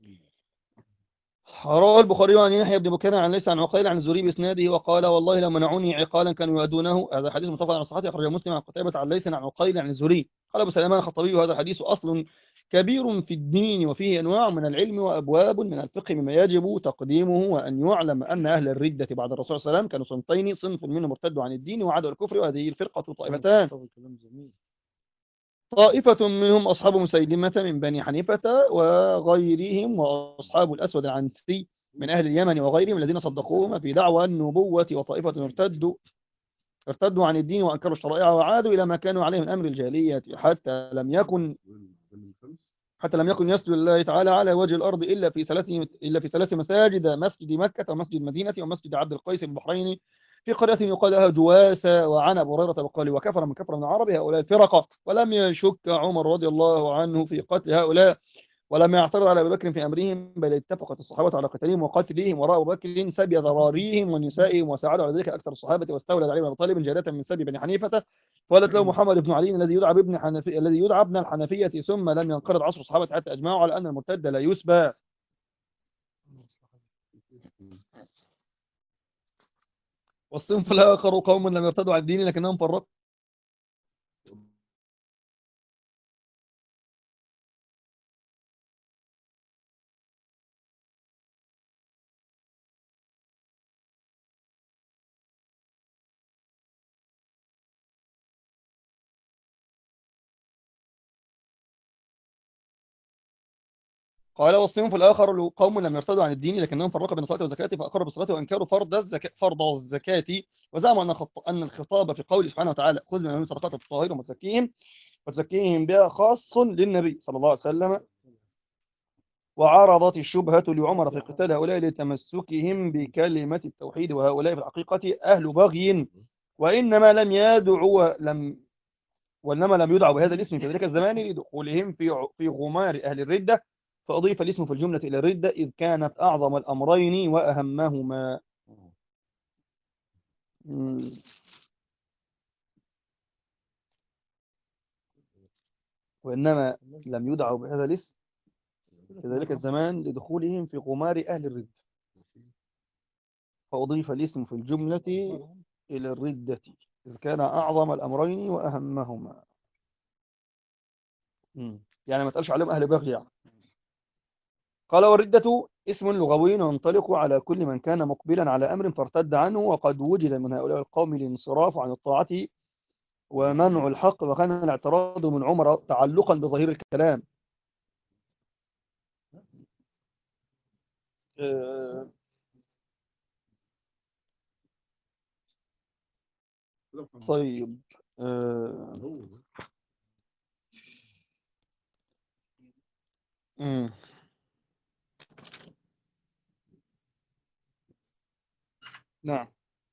S1: روى البخاري عن يحيى بن بكير عن ليس عن عقيل عن الزهري باسناده وقال والله لو منعوني عقالا كانوا يؤدونه. هذا حديث متفق على صحته أخرجه مسلم عن قتيبة عن ليس عن عقيل عن الزهري. قال أبو سليمان الخطبي هذا الحديث أصل كبير في الدين وفيه أنواع من العلم وأبواب من الفقه مما يجب تقديمه وأن يعلم أن أهل الردة بعد الرسول صلى الله عليه وسلم كانوا صنفين صنف منهم ارتدوا عن الدين وعادوا الكفر وهذه الفرقة طائفتان
S3: كلام جميل.
S1: طائفة منهم أصحاب مسيلمة من بني حنيفة وغيرهم وأصحاب الأسود العنسي من أهل اليمن وغيرهم الذين صدقوهم في دعوى النبوة وطائفة ارتدوا ارتدوا عن الدين وأنكروا الشرائع وعادوا إلى ما كانوا عليه من أمر الجاهلية حتى لم يكن حتى لم يكن يسجد لله تعالى على وجه الأرض إلا في ثلاث إلا في ثلاث مساجد مسجد مكة ومسجد المدينة ومسجد عبد القيس البحرين في قرية يقال لها جواسة. وعن أبو هريرة وقال وكفر من كفر من العرب هؤلاء الفرقة ولم يشك عمر رضي الله عنه في قتل هؤلاء ولم يعترض على أبي بكر في أمرهم، بل اتفقت الصحابة على قتالهم وقتلهم، ورأى أبو بكر سبي ذراريهم ونسائهم، وساعدوا على ذلك أكثر الصحابة، واستولد علي بن أبي طالب جارية من سبي بني حنيفة، فولد له محمد بن علي الذي يدعى ابن حنفي الذي يدعى ابن الحنفية، ثم لم ينقرض عصر الصحابة حتى أجمعوا على أن المرتد لا يسبى. والصنف الآخر قوم لم يرتدوا عن الدين لكنهم فرقوا قال والصنف الآخر قوم لم يرتدوا عن الدين لكنهم فرقوا بين الصلاة والزكاة، فأقروا بالصلاة وأنكروا فرض الزكاة فرض الزكاة، وزعموا أن خط... أن الخطاب في قوله سبحانه وتعالى خذ من أموالهم صدقات تطهرهم وتزكيهم وتزكيهم بها خاص للنبي صلى الله عليه وسلم. وعرضت الشبهة لعمر في قتال هؤلاء لتمسكهم بكلمة التوحيد، وهؤلاء في الحقيقة أهل بغي، وإنما لم يدعوا لم وإنما لم يدعوا بهذا الاسم في ذلك الزمان لدخولهم في ع- في غمار أهل الردة، فأضيف الاسم في الجملة إلى الردة إذ كانت أعظم الأمرين وأهمهما. مم. وإنما لم يدعوا بهذا الاسم في ذلك الزمان لدخولهم في غمار أهل الردة، فأضيف الاسم في الجملة إلى الردة إذ كان أعظم الأمرين وأهمهما. مم. يعني ما تقالش عليهم أهل بغي يعني. قال والردة اسم لغوي ينطلق على كل من كان مقبلا على أمر فارتد عنه، وقد وجد من هؤلاء القوم الانصراف عن الطاعة ومنع الحق، وكان الاعتراض من عمر تعلقا بظهير الكلام. آه، طيب آه، مم. نعم.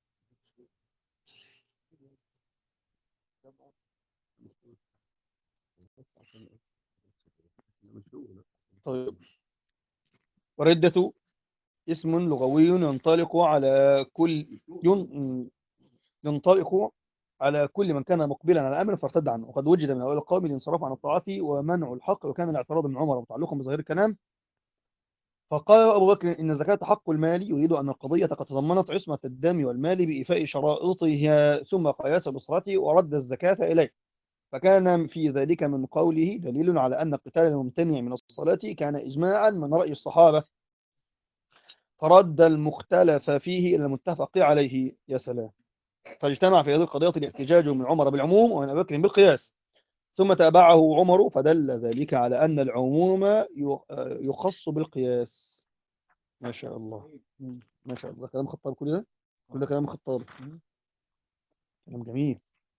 S1: طيب وردة اسم لغوي ينطلق على كل ين- ينطلق على كل من كان مقبلا على امر فارتد عنه، وقد وجد من هؤلاء القوم الانصراف عن الطاعة ومنع الحق، وكان الاعتراض من عمر متعلقا بظاهر الكلام. فقال أبو بكر إن الزكاة حق المال، يريد أن القضية قد تضمنت عصمة الدم والمال بإيفاء شرائطها، ثم قياس بالصلاة ورد الزكاة إليه، فكان في ذلك من قوله دليل على أن القتال الممتنع من الصلاة كان إجماعا من رأي الصحابة، فرد المختلف فيه إلى المتفق عليه. يا سلام. فاجتمع في هذه القضية الاحتجاج من عمر بالعموم ومن أبي بكر بالقياس، ثم تابعه عمر فدل ذلك على أن العموم يخص بالقياس. ما شاء الله. مم. ما شاء الله كلام خطاب كل ده، كل ده كلام خطاب. كلام جميل.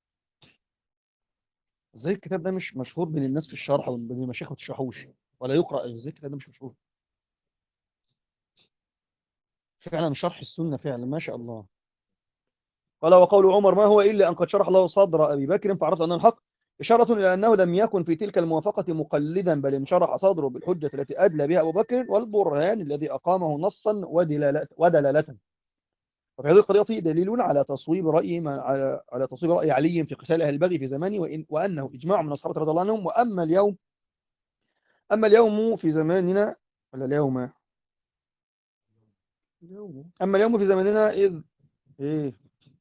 S1: ازاي الكتاب ده مش مشهور بين الناس في الشرح وبين المشايخ ما تشرحوش ولا يقرأ؟ ازاي الكتاب ده مش مشهور؟ فعلا شرح السنة فعلا ما شاء الله. قال وقول عمر ما هو إلا أن قد شرح له صدر أبي بكر فعرفت أنه الحق، إشارة إلى أنه لم يكن في تلك الموافقة مقلدا، بل انشرح صدره بالحجة التي أدلى بها أبو بكر والبرهان الذي أقامه نصا ودلالة ودلالة. وفي هذه القضية دليل على تصويب رأي ما على على تصويب رأي علي في قتال أهل البغي في زمانه، وإن وأنه إجماع من الصحابة رضي الله عنهم. وأما اليوم أما اليوم في زماننا ولا اليوم أما اليوم في زماننا إذ إيه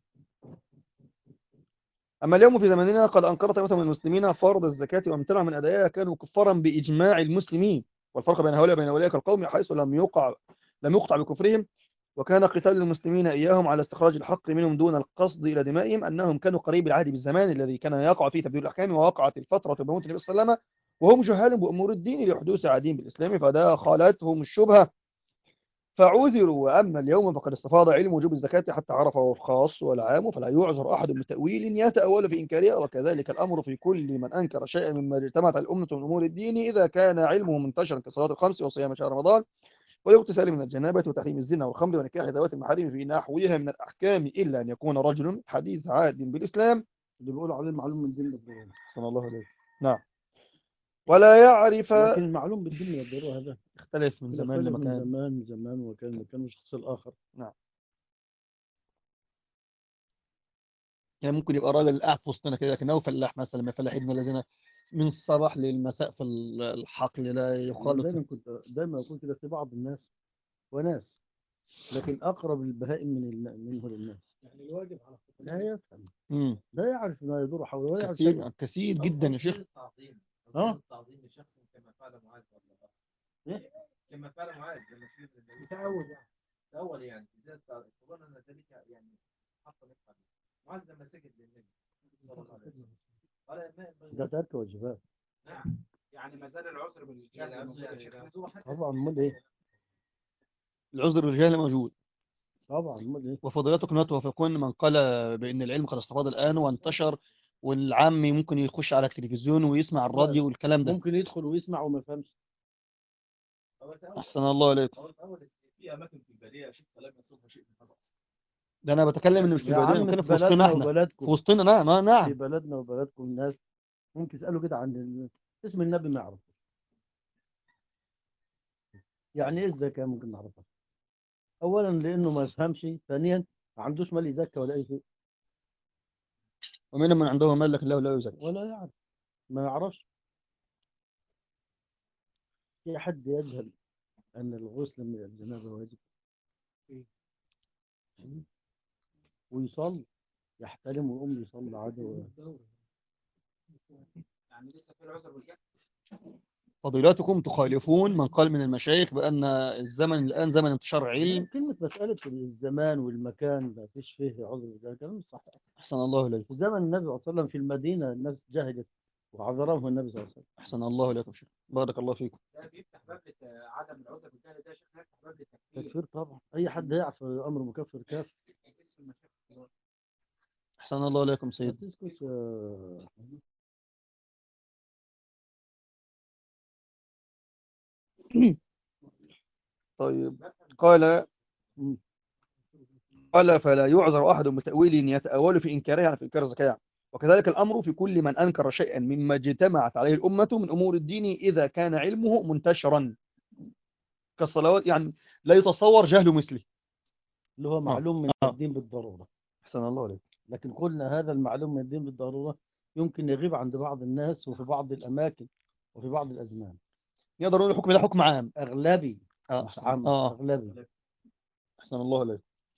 S1: أما اليوم في زماننا قد أنكرت مثلا من المسلمين فرض الزكاة وامتنع من أدائها كانوا كفارا بإجماع المسلمين، والفرق بين هؤلاء وبين أولئك القوم حيث لم يقع لم يقطع بكفرهم، وكان قتال المسلمين إياهم على استخراج الحق منهم دون القصد إلى دمائهم أنهم كانوا قريب العهد بالزمان الذي كان يقع فيه تبديل الأحكام، ووقعت الفترة بموت النبي صلى الله عليه وسلم وهم جهال بأمور الدين لحدوث عهدهم بالإسلام فدخلتهم الشبهة فعذروا. وأما اليوم فقد استفاض علم وجوب الزكاة حتى عرفه الخاص والعام، فلا يعذر أحد بتأويل يتأول في إنكارها، وكذلك الأمر في كل من أنكر شيئا مما اجتمعت الأمة من أمور الدين إذا كان علمه منتشرا كصلاة الخمس وصيام شهر رمضان والاغتسال من الجنابة وتحريم الزنا والخمر ونكاح ذوات المحارم في نحوها من الأحكام، إلا أن يكون رجل حديث عهد بالإسلام
S3: اللي بيقولوا عليه معلوم من دين الدين.
S1: صلى الله عليه. نعم. ولا يعرف.
S3: لكن المعلوم بالدين يقدروا هذا
S1: اختلف من زمان
S3: يختلف من
S1: لمكان.
S3: زمان من زمان وكان مكان شخص الآخر.
S1: نعم. يعني ممكن يبقى راجل قاعد في وسطنا كده لكنه فلاح مثلا، ما فلاحين الذين من الصباح للمساء في الحقل لا
S3: أنا
S1: يخالط.
S3: دايما كنت دايما أقول كده في بعض الناس وناس، لكن أقرب البهائم من الن- منه للناس.
S5: يعني الواجب على
S3: لا يفهم،
S1: امم
S3: لا يعرف ما يدور حوله ولا يعرف
S1: كثير
S3: شيء.
S1: كثير
S6: أو
S1: جدا
S6: أو
S1: يا شيخ.
S6: زيادة التعظيم أو
S3: اه
S6: زيادة التعظيم لشخص كما فعل معاذ ولا
S3: إيه؟
S6: كما فعل معاذ لما سمع النبي
S5: تعود يعني.
S6: الأول يعني زيادة التعظيم فظن أن ذلك يعني حق نفعل معاذ لما سجد للنبي صلى الله عليه وسلم قال ما ينبغي
S3: ده ترك واجبات.
S6: نعم
S5: يعني ما زال العذر
S6: يعني
S5: بالجهل موجود يا
S6: يعني
S5: شيخنا.
S6: هو حتى
S3: طبعا أمال إيه؟
S1: العذر بالجهل موجود.
S3: طبعا أمال إيه؟
S1: وفضيلتكم لا توافقون من قال بأن العلم قد استفاض الآن وانتشر، والعامي ممكن يخش على التلفزيون ويسمع الراديو والكلام ده.
S3: ممكن يدخل ويسمع وما يفهمش.
S6: هو الأول
S1: أحسن الله إليكم.
S6: هو الأول
S2: في اماكن في الباديه يا شيخ لم يصلها شيء من هذا اصلا.
S1: ده أنا بتكلم إن مش في
S3: يا
S1: البادية،
S3: عم
S1: ممكن
S3: في
S1: في وسطنا
S3: بلدنا
S1: إحنا، في
S3: وبلدكم،
S1: وسطنا. نعم آه،
S3: في
S1: نعم.
S3: بلدنا وبلدكم الناس ممكن يسألوا كده عن ال- اسم النبي ما يعرف. يعني إيه الزكاة ممكن نعرفها؟ أولا لأنه ما يفهمش، ثانيا ما عندوش مال يزكى ولا أي شيء
S1: ومنهم من عنده مال لكن له لا يزكي.
S3: ولا يعرف، ما يعرفش. في حد يجهل أن الغسل من الجنابة واجب ويصلي، يحترم ويقوم يصلي عادي و-
S5: يعني لسه في العذر بالجهل.
S1: فضيلتكم تخالفون من قال من المشايخ بأن الزمن الآن زمن انتشار علم.
S3: كلمة مسألة الزمان والمكان ما فيش فيه عذر، ده كلام مش صح.
S1: أحسن الله إليكم.
S3: في زمن النبي صلى الله عليه وسلم في المدينة الناس جهلت وعذرهم النبي صلى الله عليه وسلم.
S1: أحسن الله إليكم شيخ، بارك الله فيكم.
S5: ده بيفتح باب لت- عدم العذر بالجهل، ده يا شيخنا يفتح باب للتكفير.
S3: تكفير طبعا، أي حد يعرف أمر مكفر كافر.
S5: اسم المشايخ.
S1: أحسن الله إليكم
S3: ما
S1: سيد.
S3: تسكت يا-
S1: طيب قال
S3: مم.
S1: قال فلا يعذر أحد بتأويل يتأول في إنكاره، يعني في إنكار الزكاة يعني. وكذلك الأمر في كل من أنكر شيئا مما اجتمعت عليه الأمة من أمور الدين إذا كان علمه منتشرا كالصلوات، يعني لا يتصور جهل مثله.
S3: اللي هو
S1: آه.
S3: معلوم من
S1: آه.
S3: الدين بالضرورة.
S1: أحسن الله عليك.
S3: لكن قلنا هذا المعلوم من الدين بالضرورة يمكن يغيب عند بعض الناس وفي بعض الأماكن وفي بعض الأزمان.
S1: يقدر يقول الحكم ده حكم عام.
S3: أغلبي
S1: آه.
S3: مش
S1: أحسن.
S3: عام،
S1: آه.
S3: أغلبي.
S1: أحسن الله عليك.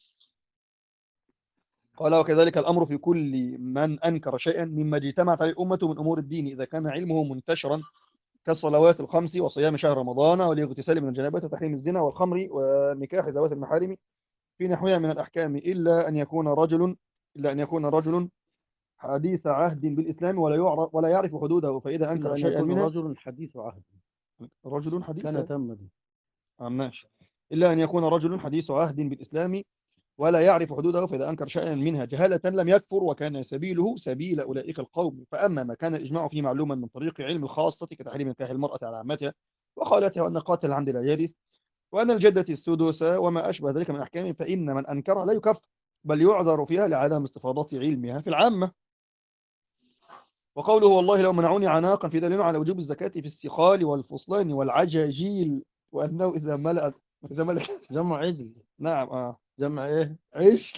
S1: قال وكذلك الأمر في كل من أنكر شيئا مما اجتمعت عليه الأمة من أمور الدين إذا كان علمه منتشرا كالصلوات الخمس وصيام شهر رمضان والاغتسال من الجنابات وتحريم الزنا والخمر ونكاح ذوات المحارم في نحوها من الأحكام، إلا أن يكون رجل إلا أن يكون رجل حديث عهد بالإسلام ولا يعرف ولا يعرف حدوده، فإذا أنكر
S3: إلا أن
S1: شيئا
S3: يكون
S1: منها.
S3: رجل حديث عهد.
S1: رجل حديث
S3: كان تم دي.
S1: آه ماشي. إلا أن يكون رجل حديث عهد بالإسلام ولا يعرف حدوده، فإذا أنكر شيئا منها جهالة لم يكفر وكان سبيله سبيل أولئك القوم. فأما ما كان الإجماع فيه معلوما من طريق علم الخاصة كتحريم نكاح المرأة على عمتها وخالتها وأن قاتل العمد لا يرث وأن الجدة السدس وما أشبه ذلك من أحكام، فإن من أنكرها لا يكفر بل يعذر فيها لعدم استفاضة علمها في العامة. وقوله والله لو منعوني عناقا في دليل على وجوب الزكاة في السخال والفصلان والعجاجيل، وأنه إذا ملأت إذا ملأت
S3: جمع عجل.
S1: نعم آه
S3: جمع إيه؟
S1: عيش.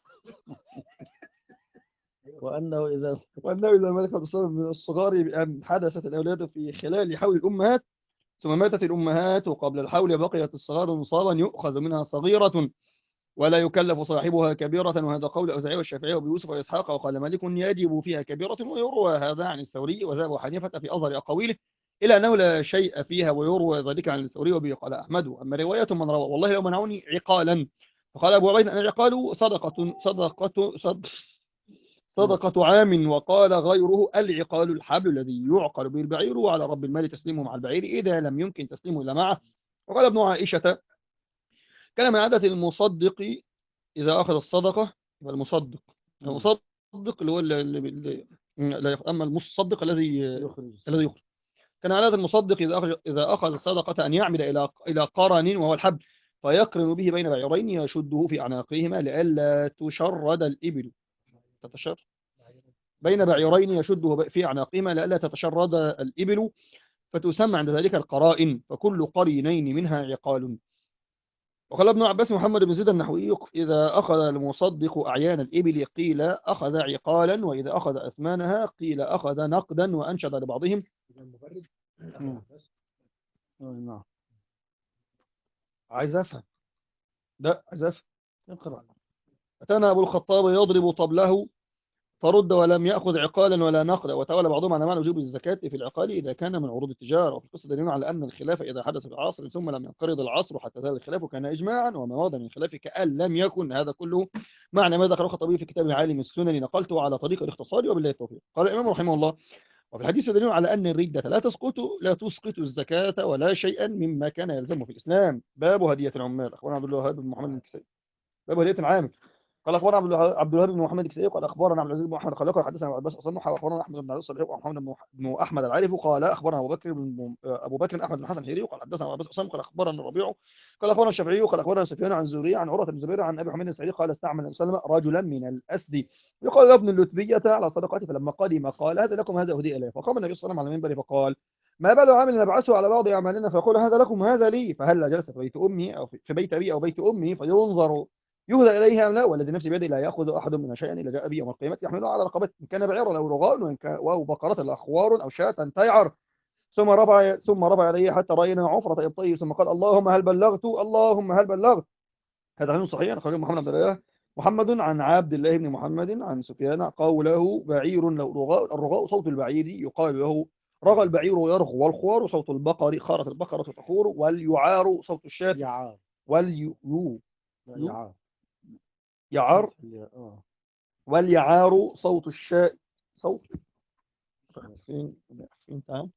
S3: وأنه إذا
S1: وأنه إذا ملكت الصغار من الصغار بأن حدثت الأولاد في خلال حول الأمهات ثم ماتت الأمهات وقبل الحول بقيت الصغار نصابا يؤخذ منها صغيرة ولا يكلف صاحبها كبيرة، وهذا قول الأوزاعي والشافعي وبيوسف وإسحاق. وقال مالك يجب فيها كبيرة، ويروى هذا عن الثوري وذهب أبو حنيفة في أظهر أقاويله إلى أنه لا شيء فيها، ويروى ذلك عن الثوري وبه قال أحمد. أما رواية من روى والله لو منعوني عقالا، فقال أبو عبيد أن العقال صدقة صدقة صد صدقة عام، وقال غيره العقال الحبل الذي يعقل به البعير، وعلى رب المال تسليمه مع البعير إذا لم يمكن تسليمه إلا معه. وقال ابن عائشة كان من عادة المصدق إذا أخذ الصدقة يبقى المصدق المصدق اللي هو اللي اللي لا يخ- أما المصدق الذي
S3: يخرج
S1: الذي يخرج. كان عادة المصدق إذا أخذ إذا أخذ الصدقة أن يعمد إلى إلى قرن وهو الحبل فيقرن به بين بعيرين يشده في أعناقهما لئلا تشرد الإبل تتشر بين بعيرين يشده في أعناقهما لئلا تتشرد الإبل، فتسمى عند ذلك القرائن، فكل قرينين منها عقال. وقال ابن عباس محمد بن زيد النحوي: إذا أخذ المصدق أعيان الإبل قيل أخذ عقالا، وإذا أخذ أثمانها قيل أخذ نقدا، وأنشد لبعضهم.
S5: المبرد
S1: مم.
S3: نعم.
S1: عايز أفهم ده، عايز أفهم.
S3: اقرأ.
S1: أتانا أبو الخطاب يضرب طبله فرد ولم يأخذ عقالا ولا نقدا، وتولى بعضهم على معنى وجوب الزكاة في العقال إذا كان من عروض التجارة. وفي القصة دليل على أن الخلاف إذا حدث في العصر ثم لم ينقرض العصر حتى زال الخلاف كان إجماعا، وما ورد من الخلاف كأن لم يكن. هذا كله معنى ما ذكره الخطابي في كتاب عالم السنن، نقلته على طريق الاختصار وبالله التوفيق. قال الإمام رحمه الله: وفي الحديث دليل على أن الردة لا تسقط لا تسقط الزكاة ولا شيئا مما كان يلزمه في الإسلام. باب هدية العمال. أخبرنا عبد الوهاب بن محمد الكسائي. باب هدية العامل. قال اخبرنا عبد الوهاب عبد الوهاب بن محمد الكسائي قال اخبرنا عبد العزيز بن محمد قال حدثنا ابو عباس اصمح واخبرنا احمد بن علي الصالح ومحمد بن بن احمد العارف قال اخبرنا ابو بكر بن ابو بكر احمد بن حسن الحيري قال حدثنا ابو عباس اصمح قال اخبرنا الربيع قال اخبرنا الشافعي قال اخبرنا سفيان عن زهري عن عروه بن الزبير عن ابي حميد السعيدي قال استعمل النبي صلى الله عليه وسلم رجلا من الاسد يقال ابن اللتبيه على صدقته، فلما قدم قال هذا لكم هذا اهدي اليه، فقام النبي صلى الله عليه وسلم على المنبر فقال ما بال عامل نبعثه على بعض اعمالنا فيقول هذا لكم هذا لي، فهل جلس في بيت امي او في بيت ابي او بيت امي فينظر يهدى إليه أم لا، والذي نفسي بيده لا يأخذ أحد من شيئا إلا جاء به يوم القيامة يحمله على رقبته، إن كان بعيرا أو رغاء وإن كان أو بقرة أو أخوار أو شاة تيعر، ثم رفع ثم رفع يديه حتى رأينا عفرة إبطيه ثم قال اللهم هل بلغت اللهم هل بلغت. هذا حديث صحيح أخرجه محمد بن الله محمد عن عبد الله بن محمد عن سفيان قوله بعير لو رغاء، الرغاء صوت البعير يقال له رغى البعير يرغو، والخوار صوت البقر خارت البقرة تخور، واليعار صوت الشاة
S3: يعار.
S1: واليو
S3: لا، يعار.
S1: يعار
S3: اه.
S1: واليعار صوت الشاء صوت فين فين تعال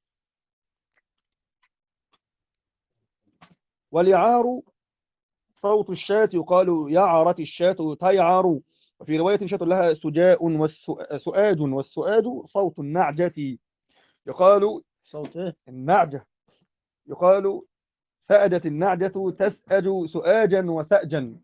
S1: واليعار صوت الشاة يقال يعرت الشاة تيعر. وفي رواية شاة لها سجاء وسؤاد، والسؤاد صوت النعجة يقال
S3: صوت ايه؟
S1: النعجة يقال سأجت النعجة تسأج سؤاجا وسأجا.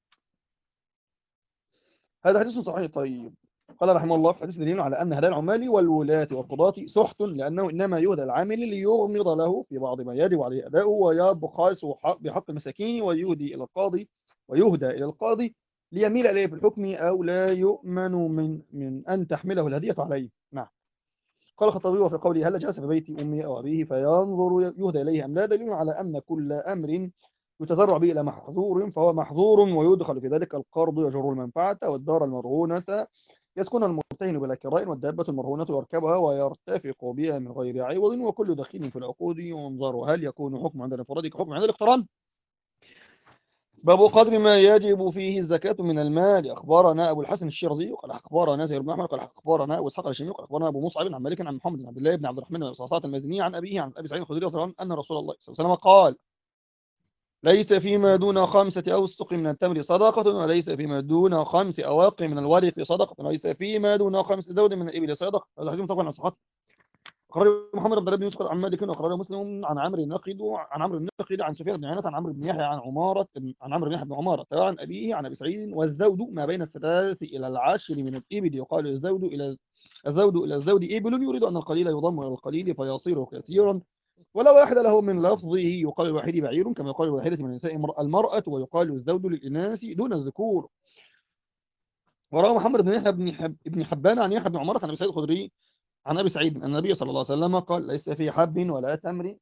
S1: هذا حديث صحيح. طيب قال رحمه الله في حديث دليل على أن هدايا العمال والولاة والقضاة سحت، لأنه إنما يهدى العامل ليغمض له في بعض ما يجب عليه أداؤه ويبخس بحق المساكين، ويهدي إلى القاضي ويهدى إلى القاضي ليميل إليه في الحكم، أو لا يؤمن من من أن تحمله الهدية عليه. نعم. قال الخطابي وفي قوله هل جلس في بيت أمه أو أبيه فينظر يهدى إليه أم لا، دليل على أن كل أمر يتذرع به إلى محظور فهو محظور، ويدخل في ذلك القرض يجر المنفعة، والدار المرهونة يسكن المرتهن بلا كراء، والدابة المرهونة يركبها ويرتفق بها من غير عوض، وكل دخيل في العقود ينظر هل يكون حكم عند الانفراد كحكم عند الاقتران. باب قدر ما يجب فيه الزكاة من المال. أخبرنا أبو الحسن الشيرازي قال أخبرنا زهير بن أحمد قال أخبرنا أبو إسحاق الهاشمي قال أخبرنا أبو مصعب عن مالك عن محمد بن عبد الله بن عبد الرحمن بن صعصعة المازني عن أبيه عن أبي سعيد الخدري رضي الله عنه أن رسول الله صلى الله عليه وسلم قال ليس فيما دون خمسة أوسق من التمر صدقة، وليس فيما دون خمس أواق من الورق صدقة، وليس فيما دون خمس زود من الإبل صدقة. هذا حديث طبعا عن صحته. أخرج محمد بن ربي يوسف عن مالك وأخرجه مسلم عن عمرو الناقد عن عمرو الناقد عن سفيان بن عيينة عن عمرو بن يحيى عن عمارة عن عمرو بن يحيى بن عمارة عن أبيه عن أبي سعيد. والزود ما بين الثلاث إلى العشر من الإبل، يقال الزود إلى الزود إلى الزود إبل، يريد أن القليل يضم إلى القليل فيصير كثيرا، ولا واحد له من لفظه، يقال الواحد بعير كما يقال الواحدة من النساء المرأة، ويقال الزود للإناث دون الذكور. وروى محمد بن يحيى بن حب ابن حبان عن يحيى بن عمارة عن أبي سعيد الخدري عن أبي سعيد أن النبي صلى الله عليه وسلم قال ليس في حب ولا تمر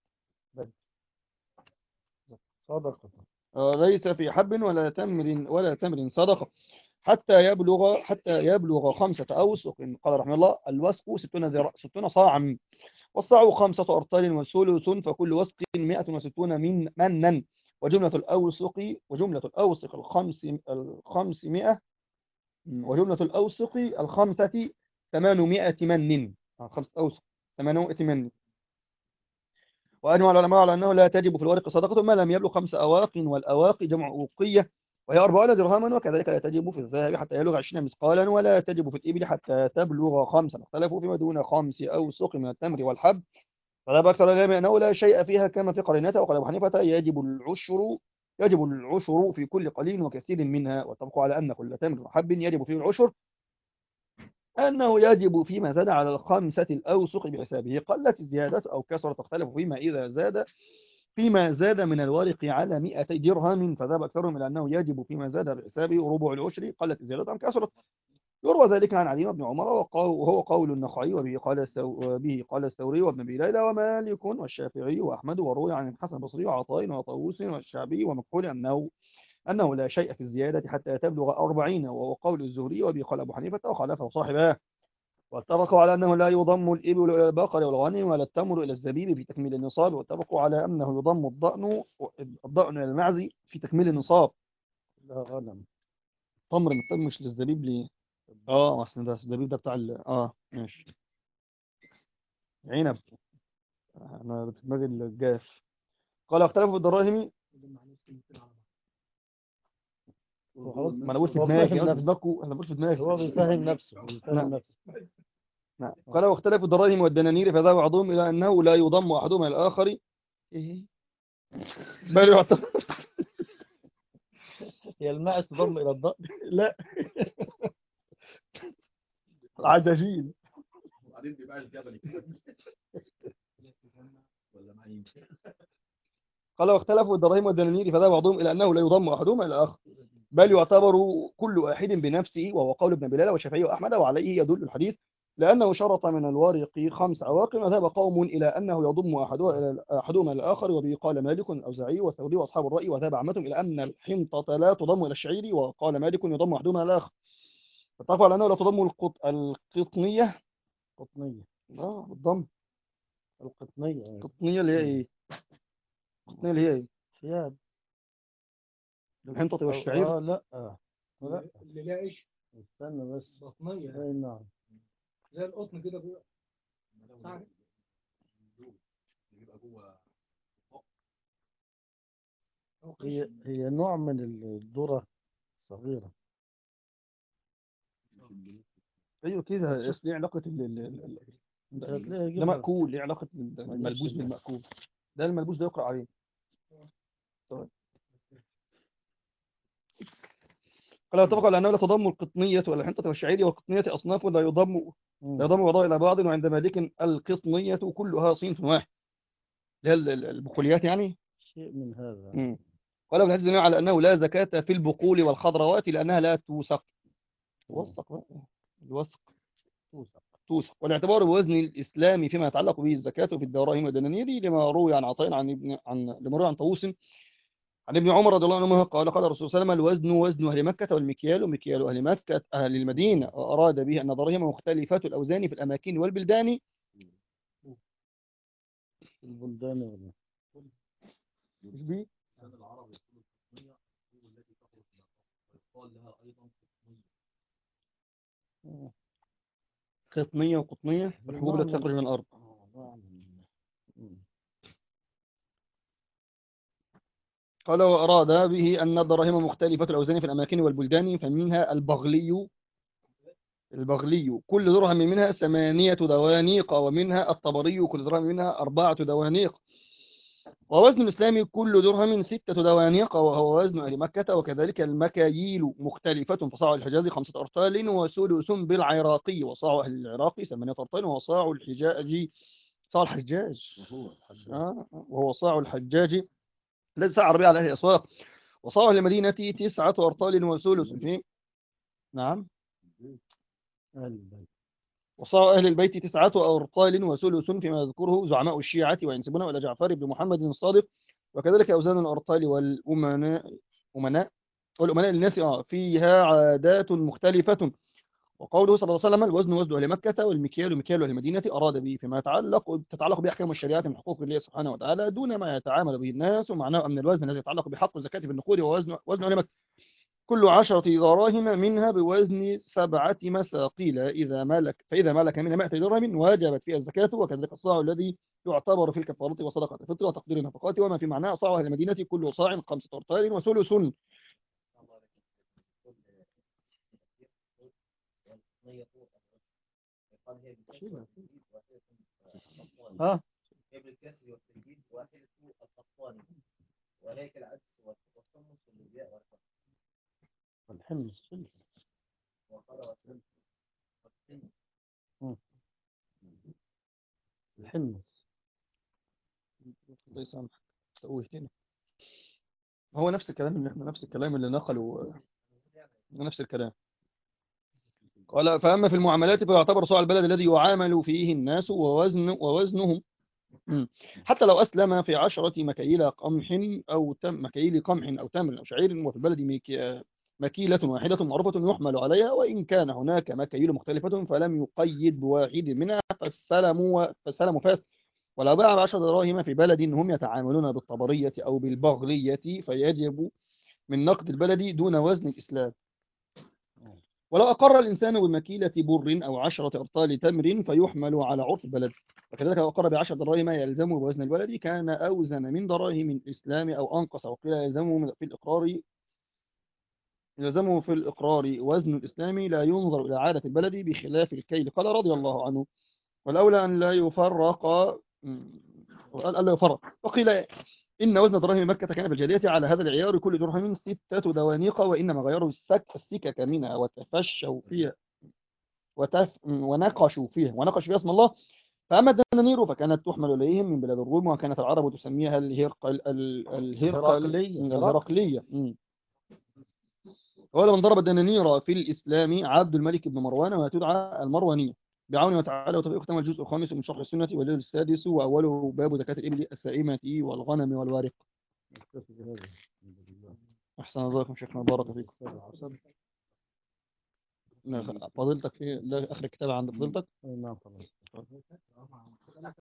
S3: صدقة.
S1: ليس في حب ولا تمر ولا تمر صدقة حتى يبلغ حتى يبلغ خمسة أوسق. قال رحمه الله الوسق ستون ذراع ستون صاعا، والصاع خمسة أرطال وثلث، فكل وسق مئة وستون من منا، وجملة الأوسق وجملة الأوسق الخمس الخمسمائة وجملة الأوسق الخمسة ثمانمائة من، خمسة أوسق ثمانمائة من. وأجمع العلماء على أنه لا تجب في الورق صدقة ما لم يبلغ خمس أواق، والأواق جمع أوقية وهي أربعون درهما، وكذلك لا تجب في الذهب حتى يبلغ عشرين مثقالا، ولا تجب في الإبل حتى تبلغ خمسا. اختلفوا فيما دون خمس أوسق من التمر والحب، فذهب أكثر العلماء أنه لا شيء فيها كما في قرينتها. وقال أبو حنيفة يجب العشر يجب العشر في كل قليل وكثير منها، واتفقوا على أن كل تمر وحب يجب فيه العشر أنه يجب فيما زاد على الخمسة الأوسق بحسابه، قلت الزيادة أو كثرت تختلف فيما إذا زاد فيما زاد من الورق على مئتي درهم، فذهب أكثرهم إلى أنه يجب فيما زاد بحسابه ربع العشر، قلت الزيادة أم كثرت. يروى ذلك عن علي بن عمر، وهو قول النخعي، وبه قال السو... به قال الثوري وابن أبي ليلى ومالك والشافعي وأحمد، وروي عن الحسن البصري وعطاء وطاووس والشعبي ومكحول أنه أنه لا شيء في الزيادة حتى تبلغ أربعين، وهو قول الزهري، وبه قال أبو حنيفة وخالفه صاحباه. واتفقوا على أنه لا يضم الإبل إلى البقر والغنم ولا التمر إلى الزبيب في تكميل النصاب، واتفقوا على أنه يضم الضأن الضأن إلى المعز في تكميل النصاب.
S3: لا غنم.
S1: تمر من التمر مش للزبيب ليه؟ اه اصل ده الزبيب ده بتاع ال... اه ماشي. عنب. انا في دماغي الجاف. قال اختلفوا في الدراهم.
S3: هو خلاص
S1: ما انا بقول في
S3: هو
S1: دماغي،
S3: فاهم
S1: انا في
S3: نفسه،
S1: دماغكم، انا بقول في دماغي.
S3: هو بيفهم نفسه بيفهم
S1: نعم
S3: نفسه.
S1: نعم. قال واختلفوا الدراهم والدنانير، فذهب بعضهم الى انه لا يضم احدهما الى الاخر، إيه؟ بل يعتبر
S3: هي الماء تضم إلى الضأن.
S1: لا عجاجيل.
S2: وبعدين بيبقى الجبل كده ولا معين.
S1: قال واختلفوا الدراهم والدنانير، فذهب بعضهم الى انه لا يضم احدهما الى الاخر، بل يعتبر كل واحد بنفسه، وهو قول ابن بلال والشافعي واحمد، وعليه يدل الحديث لانه شرط من الورق خمس عواقب، وذهب قوم الى انه يضم احدها الى احدهما الى الاخر، وبه قال مالك الاوزاعي والثوري واصحاب الراي، وذهب عامه الى ان الحنطه لا تضم الى الشعير، وقال مالك يضم احدهما الى الاخر. فاتفقوا على انه لا تضم القط... القطنيه.
S3: قطنية.
S1: اه بالضم.
S3: القطنية يعني.
S1: القطنيه اللي هي ايه؟ القطنيه اللي هي ايه؟
S3: ثياب.
S1: الحنطه
S3: أو
S1: والشعير.
S3: آه لا آه. لا
S5: اللي لا ايش
S3: استنى بس.
S5: بطنيه
S3: أي نعم.
S5: زي القطن كده بيبقى صح.
S2: بيبقى جوه
S3: هي هي نوع من الذرة صغيرة.
S1: ايوه كده. اصل ايه علاقه ال... ال... ال-
S3: أنت
S1: ده
S3: هتلاقي
S1: ده
S3: يجيبها.
S1: مأكول، ليه علاقة
S3: ما جابش
S1: الملبوس
S3: ده.
S1: بالمأكول؟ ده الملبوس ده يقرأ عليه. طيب. قال اتفق على أنه لا تضم القطنية ولا الحنطة والشعير، والقطنية أصناف لا يضم لا
S3: مم.
S1: يضم بعضها إلى بعض، وعند مالك القطنية كلها صنف واحد، اللي هي ال- ال- البقوليات يعني.
S3: شيء من هذا.
S1: مم. قال ابن الحديث على أنه لا زكاة في البقول والخضروات لأنها لا توثق.
S3: مم.
S1: توثق بقى. الوثق.
S3: توثق.
S1: توثق. والاعتبار بوزن الإسلام فيما يتعلق به الزكاة في الدراهم والدنانير، لما روي عن عطاء عن ابن عن لما روي عن طاووس عن ابن عمر رضي الله عنهما قال قال الرسول صلى الله عليه وسلم: الوزن وزن أهل مكة، والمكيال مكيال أهل مكة أهل المدينة. وأراد به أن دراهم مختلفات الأوزان في الأماكن والبلدان.
S3: البلدان ولا.
S1: مش بيه؟
S2: لسان العرب يقول القطنية هو التي تخرج من الأرض، ويقال لها أيضا قطنية.
S1: قطنية وقطنية، الحبوب التي
S3: نوع
S1: تخرج من الأرض.
S3: آه، نوع من- مم.
S1: قال وأراد به أن الدراهم مختلفة الأوزان في الأماكن والبلدان، فمنها البغلي البغلي كل درهم منها ثمانية دوانيق، ومنها الطبري كل درهم منها أربعة دوانيق. ووزن الإسلام كل درهم ستة دوانيق، وهو وزن أهل مكة. وكذلك المكاييل مختلفة، فصاع الحجاز خمسة أرطال وثلث بالعراقي، وصاع أهل العراق ثمانية أرطال، وصاع الحجاج صاع الحجاج
S4: وهو الحجاج.
S1: آه. وهو صاع الحجاج الذي سعى ربيع على أهل الأسواق. وصاع أهل المدينة تسعة أرطال وثلث فيه. نعم.
S3: أهل البيت.
S1: وصاع أهل البيت تسعة أرطال وثلث، فيما يذكره زعماء الشيعة وينسبونه إلى جعفر بن محمد الصادق. وكذلك أوزان الأرطال والأمناء أمناء والأمناء للناس آه فيها عادات مختلفة. وقوله صلى الله عليه وسلم: الوزن وزن أهل مكة، والمكيال مكيال أهل المدينة، أراد به فيما يتعلق تتعلق بأحكام الشريعة من حقوق الله سبحانه وتعالى دون ما يتعامل به الناس، ومعناه أن الوزن الذي يتعلق بحق الزكاة في النقود هو وزن وزن أهل مكة كل عشرة دراهم منها بوزن سبعة مساقيل، إذا ملك فإذا ملك منها مائة درهم وجبت فيها الزكاة. وكذلك الصاع الذي يعتبر في الكفارة وصدقة الفطر وتقدير النفقات، وما في معناه صاع أهل المدينة كل صاع خمسة أرطال وثلث.
S3: ها
S6: هي بالكسر والتجديد واحدة القطان، ولكن العدس والتصمص والبياء والفتح
S3: الحمص.
S6: وقال وسلم
S3: الحنس.
S1: الله يسامحك، توهتنا. هو نفس الكلام اللي احنا نفس الكلام اللي نقله، نفس الكلام. قال فأما في المعاملات فيعتبر صاع البلد الذي يعامل فيه الناس ووزن ووزنهم. مم. حتى لو أسلم في عشرة مكاييل قمح أو تم مكاييل قمح أو تمر أو شعير، وفي البلد ميك- مكيلة واحدة معروفة يحمل عليها، وإن كان هناك مكاييل مختلفة فلم يقيد بواحد منها فالسلم فالسلم فاسد. ولو باع بعشر دراهم في بلد هم يتعاملون بالطبرية أو بالبغلية فيجب من نقد البلد دون وزن الإسلام. ولو أقر الإنسان بمكيلة بر أو عشرة أبطال تمر فيحمل على عرف البلد. وكذلك لو أقر بعشر دراهم يلزمه بوزن البلد كان أوزن من دراهم الإسلام أو أنقص، وقيل يلزمه في الإقرار يلزمه في الإقرار وزن الإسلام لا ينظر إلى عادة البلد بخلاف الكيل. قال رضي الله عنه والأولى أن لا يفرق قال ألا يفرق. وقيل إن وزن دراهم مكة كان في الجاهلية على هذا العيار كل درهم ستة دوانيق، وإنما غيروا السك السكك منها وتفشوا فيها وتف ونقشوا فيها ونقشوا فيها اسم الله. فأما الدنانير فكانت تحمل إليهم من بلاد الروم، وكانت العرب تسميها الهرقل الهرقل
S3: الهرقلية.
S1: الهرقلية. ولا من ضرب الدنانير في الإسلام عبد الملك بن مروان، وتدعى المروانية. بعونه وتعالى وتوفيقه تم الجزء الخامس من شرح السنة والجزء السادس، وأوله باب زكاة الإبل السائمة والغنم والوارق.
S3: نكتفي بهذا. الحمد لله.
S1: أحسن الله شيخنا، بارك فيكم.
S3: السابع عشر.
S1: لا، فضيلتك في ده آخر الكتاب عند فضيلتك.
S3: نعم خلاص.